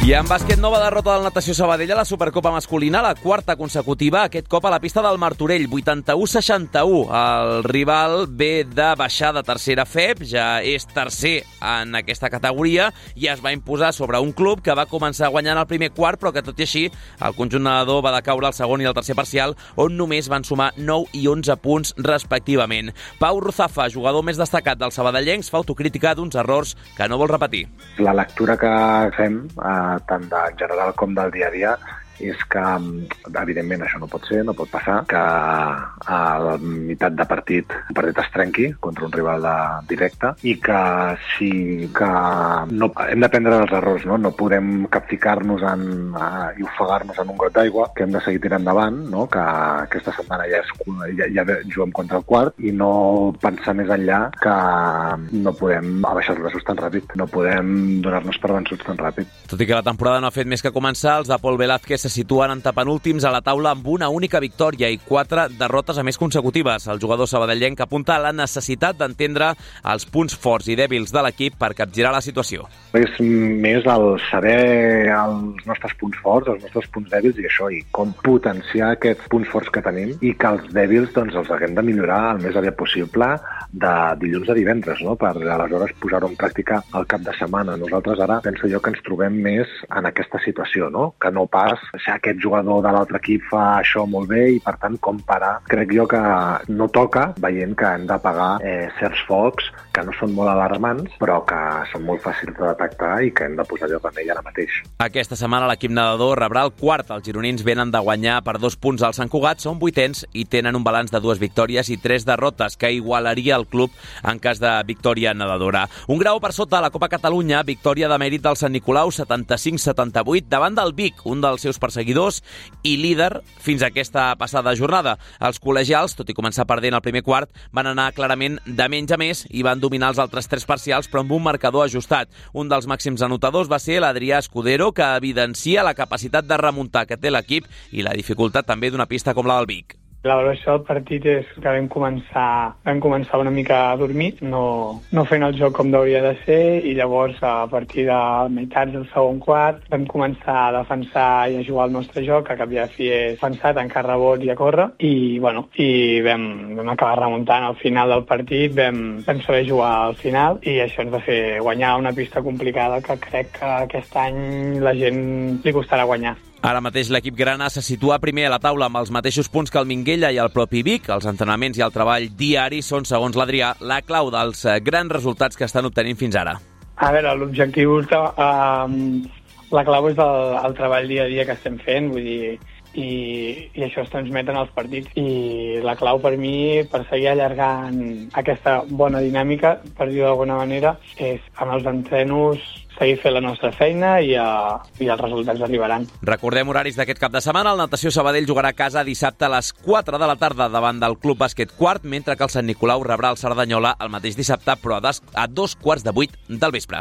I en bàsquet, nova derrota del Natació Sabadell a la Supercopa masculina, la quarta consecutiva, aquest cop a la pista del Martorell, vuitanta-u seixanta-u. El rival ve de baixar de tercera F E B, ja és tercer en aquesta categoria i es va imposar sobre un club que va començar guanyant el primer quart, però que tot i així el conjunt nedador va decaure el segon i el tercer parcial, on només van sumar nou i onze punts respectivament. Pau Ruzafa, jugador més destacat dels sabadellencs, fa autocrítica d'uns errors que no vol repetir. La lectura que fem, eh, tant de general com del dia a dia, és que, evidentment, això no pot ser, no pot passar, que a la meitat de partit un partit es trenqui contra un rival de directe i que sí que no, hem d'aprendre dels errors, no? No podem capficar-nos en, uh, i ofegar-nos en un got d'aigua, que hem de seguir tirant endavant, no? Que aquesta setmana ja, és, ja, ja juguem contra el quart i no pensar més enllà que no podem abaixar els braços tan ràpid, no podem donar-nos per vençuts tan ràpid. Tot i que la temporada no ha fet més que començar, els de Pol Velázquez se situen en tapenúltims a la taula amb una única victòria i quatre derrotes a més consecutives. El jugador sabadellenc apunta a la necessitat d'entendre els punts forts i dèbils de l'equip per capgirar la situació. És més el saber els nostres punts forts, els nostres punts dèbils i això, i com potenciar aquests punts forts que tenim i que els dèbils doncs, els haguem de millorar el més aviat possible de dilluns a divendres, no? Per aleshores posar-ho en pràctica al cap de setmana. Nosaltres ara penso jo que ens trobem més en aquesta situació, no? Que no pas si aquest jugador de l'altre equip fa això molt bé i, per tant, com parar. Crec jo que no toca, veient que hem d'apagar eh, certs focs que no són molt alarmants, però que són molt fàcils de detectar i que hem de posar-hi remei ara mateix. Aquesta setmana l'equip nedador rebrà el quart. Els gironins venen de guanyar per dos punts al Sant Cugat, són vuitens i tenen un balanç de dues victòries i tres derrotes, que igualaria el club en cas de victòria nedadora. Un grau per sota a la Copa Catalunya, victòria de mèrit del Sant Nicolau, setanta-cinc setanta-vuit, davant del Vic, un dels seus perseguidors i líder fins a aquesta passada jornada. Els col·legials, tot i començar perdent el primer quart, van anar clarament de menys a més i van dominar els altres tres parcials, però amb un marcador ajustat. Un dels màxims anotadors va ser l'Adrià Escudero, que evidencia la capacitat de remuntar que té l'equip i la dificultat també d'una pista com la del Vic. La valoració del partit és que vam començar, vam començar una mica a dormir, no, no fent el joc com hauria de ser, i llavors a partir de meitats del segon quart vam començar a defensar i a jugar el nostre joc, que a cap i a fi és defensar, tancar rebots i a córrer, i, bueno, i vam, vam acabar remuntant al final del partit, vam, vam saber jugar al final, i això ens va fer guanyar una pista complicada que crec que aquest any la gent li costarà guanyar. Ara mateix l'equip grana se situa primer a la taula amb els mateixos punts que el Minguella i el propi Vic. Els entrenaments i el treball diari són, segons l'Adrià, la clau dels grans resultats que estan obtenint fins ara. A veure, l'objectiu, eh, la clau és el, el treball dia a dia que estem fent, vull dir, i, i això es transmet en els partits. I la clau per mi, per seguir allargant aquesta bona dinàmica, per dir-ho d'alguna manera, és amb els entrenos seguir fent la nostra feina i, uh, i els resultats arribaran. Recordem horaris d'aquest cap de setmana. El Natació Sabadell jugarà a casa dissabte a les quatre de la tarda davant del Club Bàsquet Quart, mentre que el Sant Nicolau rebrà el Cerdanyola el mateix dissabte, però a, des, a dos quarts de vuit del vespre.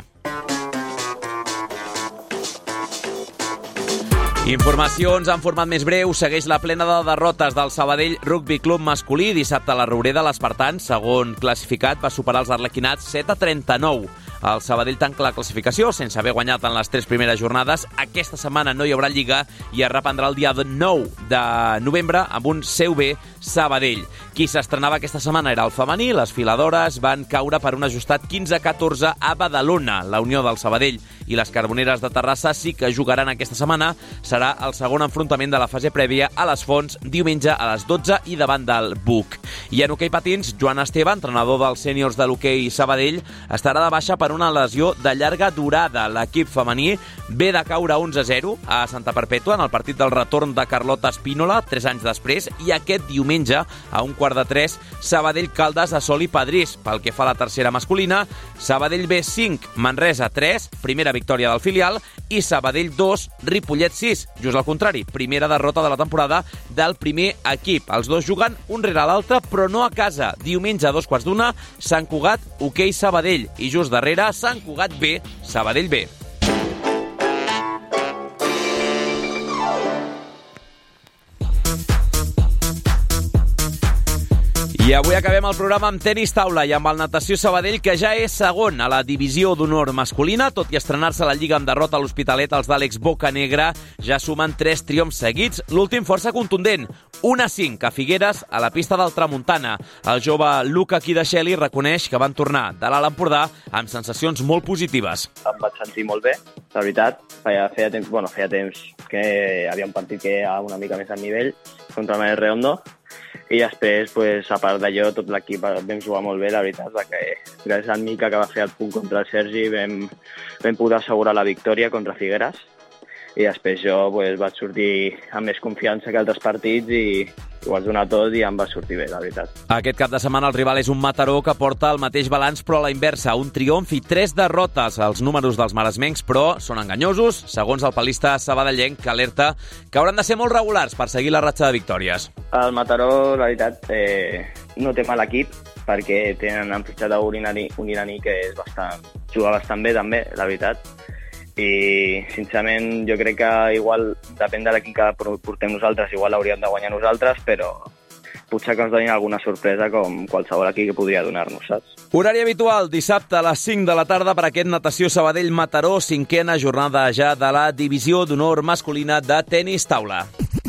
Informacions en format més breu. Segueix la plena de derrotes del Sabadell Rugby Club masculí. Dissabte a la Roureda, l'Espartans, segon classificat, va superar els arlequinats set a trenta-nou. El Sabadell tanca la classificació sense haver guanyat en les tres primeres jornades. Aquesta setmana no hi haurà Lliga i es reprendrà el dia nou de novembre amb un C U B Sabadell. Qui s'estrenava aquesta setmana era el femení. Les filadores van caure per un ajustat quinze a catorze a Badalona. La Unió del Sabadell i les Carboneres de Terrassa sí que jugaran aquesta setmana. Serà el segon enfrontament de la fase prèvia a les Fonts, diumenge a les dotze i davant del Buc. I en hoquei patins, Joan Esteve, entrenador dels sèniors de l'hoquei Sabadell, estarà de baixa per una lesió de llarga durada. L'equip femení ve de caure onze a zero a Santa Perpètua en el partit del retorn de Carlota Espínola, tres anys després, i aquest diumenge, a un quart de tres, Sabadell-Caldes a Sol i Padrís. Pel que fa a la tercera masculina, Sabadell B cinc, Manresa tres, primera victòria del filial, i Sabadell dos, Ripollet sis. Just al contrari, primera derrota de la temporada del primer equip. Els dos juguen un rere l'altre, però no a casa. Diumenge a dos quarts d'una, Sant Cugat, hoquei Sabadell, i just darrere Sant Cugat B, Sabadell B. I I avui acabem el programa amb tenis taula i amb el Natació Sabadell, que ja és segon a la divisió d'honor masculina. Tot i estrenar-se la Lliga amb derrota a l'Hospitalet, els d'Àlex Bocanegra ja sumen tres triomfs seguits, l'últim força contundent, un a cinc a Figueres a la pista del Tramuntana. El jove Luca Kidasheli reconeix que van tornar de l'Alt Empordà amb sensacions molt positives. Em vaig sentir molt bé, la veritat. Feia, feia, temps, bueno, feia temps que havia un partit que era una mica més al nivell contra el Manuel Redondo. I després, pues, a part d'allò, tot l'equip vam jugar molt bé, la veritat, que gràcies al Mica, que va fer el punt contra el Sergi, vam, vam poder assegurar la victòria contra Figueres. I després jo pues, vaig sortir amb més confiança que altres partits i ho vaig donar tot i em va sortir bé, la veritat. Aquest cap de setmana el rival és un Mataró que porta el mateix balanç però a la inversa, un triomf i tres derrotes. Els números dels maresmencs, però, són enganyosos, segons el palista sabadellenc, que alerta que hauran de ser molt regulars per seguir la ratxa de victòries. El Mataró, la veritat, eh, no té mal equip, perquè tenen han fitxat un iraní, un iraní que és bastant, juga bastant bé també, la veritat. I sincerament jo crec que igual depèn de l'equip que portem nosaltres, igual l'hauríem de guanyar nosaltres, però potser que ens donin alguna sorpresa com qualsevol equip que podria donar-nos, saps? Horari habitual, dissabte a les cinc de la tarda per aquest Natació Sabadell Mataró, cinquena jornada ja de la divisió d'honor masculina de tenis taula.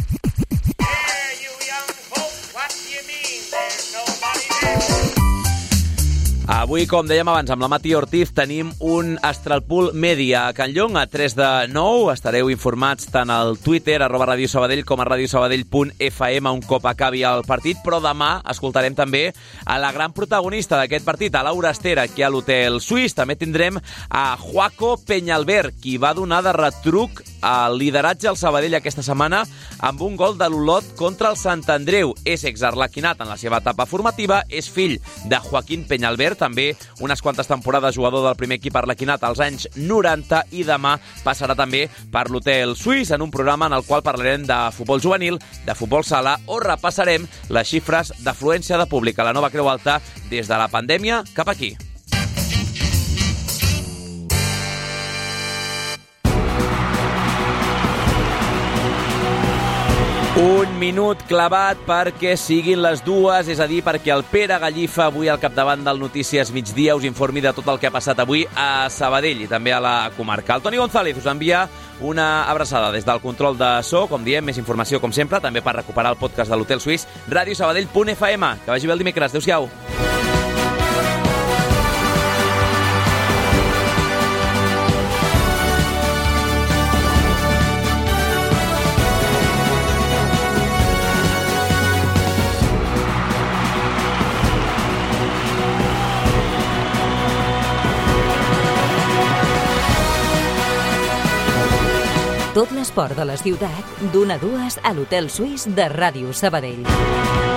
Avui, com dèiem abans, amb la Mati Ortiz tenim un Astralpool Media a Can Llong a tres de nou. Estareu informats tant al Twitter, arroba Ràdio Sabadell, com a radiosabadell punt f m un cop acabi el partit, però demà escoltarem també a la gran protagonista d'aquest partit, a Laura Ester, aquí a l'Hotel Suís. També tindrem a Joaco Peñalver, qui va donar de retruc el lideratge al Sabadell aquesta setmana amb un gol de l'Olot contra el Sant Andreu. És exarlequinat en la seva etapa formativa, és fill de Joaquín Peñalver, també unes quantes temporades jugador del primer equip arlequinat als anys noranta, i demà passarà també per l'Hotel Suís en un programa en el qual parlarem de futbol juvenil, de futbol sala o repassarem les xifres d'afluència de públic a la Nova Creu Alta des de la pandèmia cap aquí. Un minut clavat perquè siguin les dues, és a dir, perquè el Pere Gallifa, avui al capdavant del Notícies Migdia, us informi de tot el que ha passat avui a Sabadell i també a la comarca. El Toni González us envia una abraçada des del control de so, com diem, més informació com sempre, també per recuperar el podcast de l'Hotel Suís, radiosabadell punt f m. Que vagi bé el dimecres. Adéu-siau. Tot l'esport de la ciutat, d'una a dues a l'Hotel Suís de Ràdio Sabadell.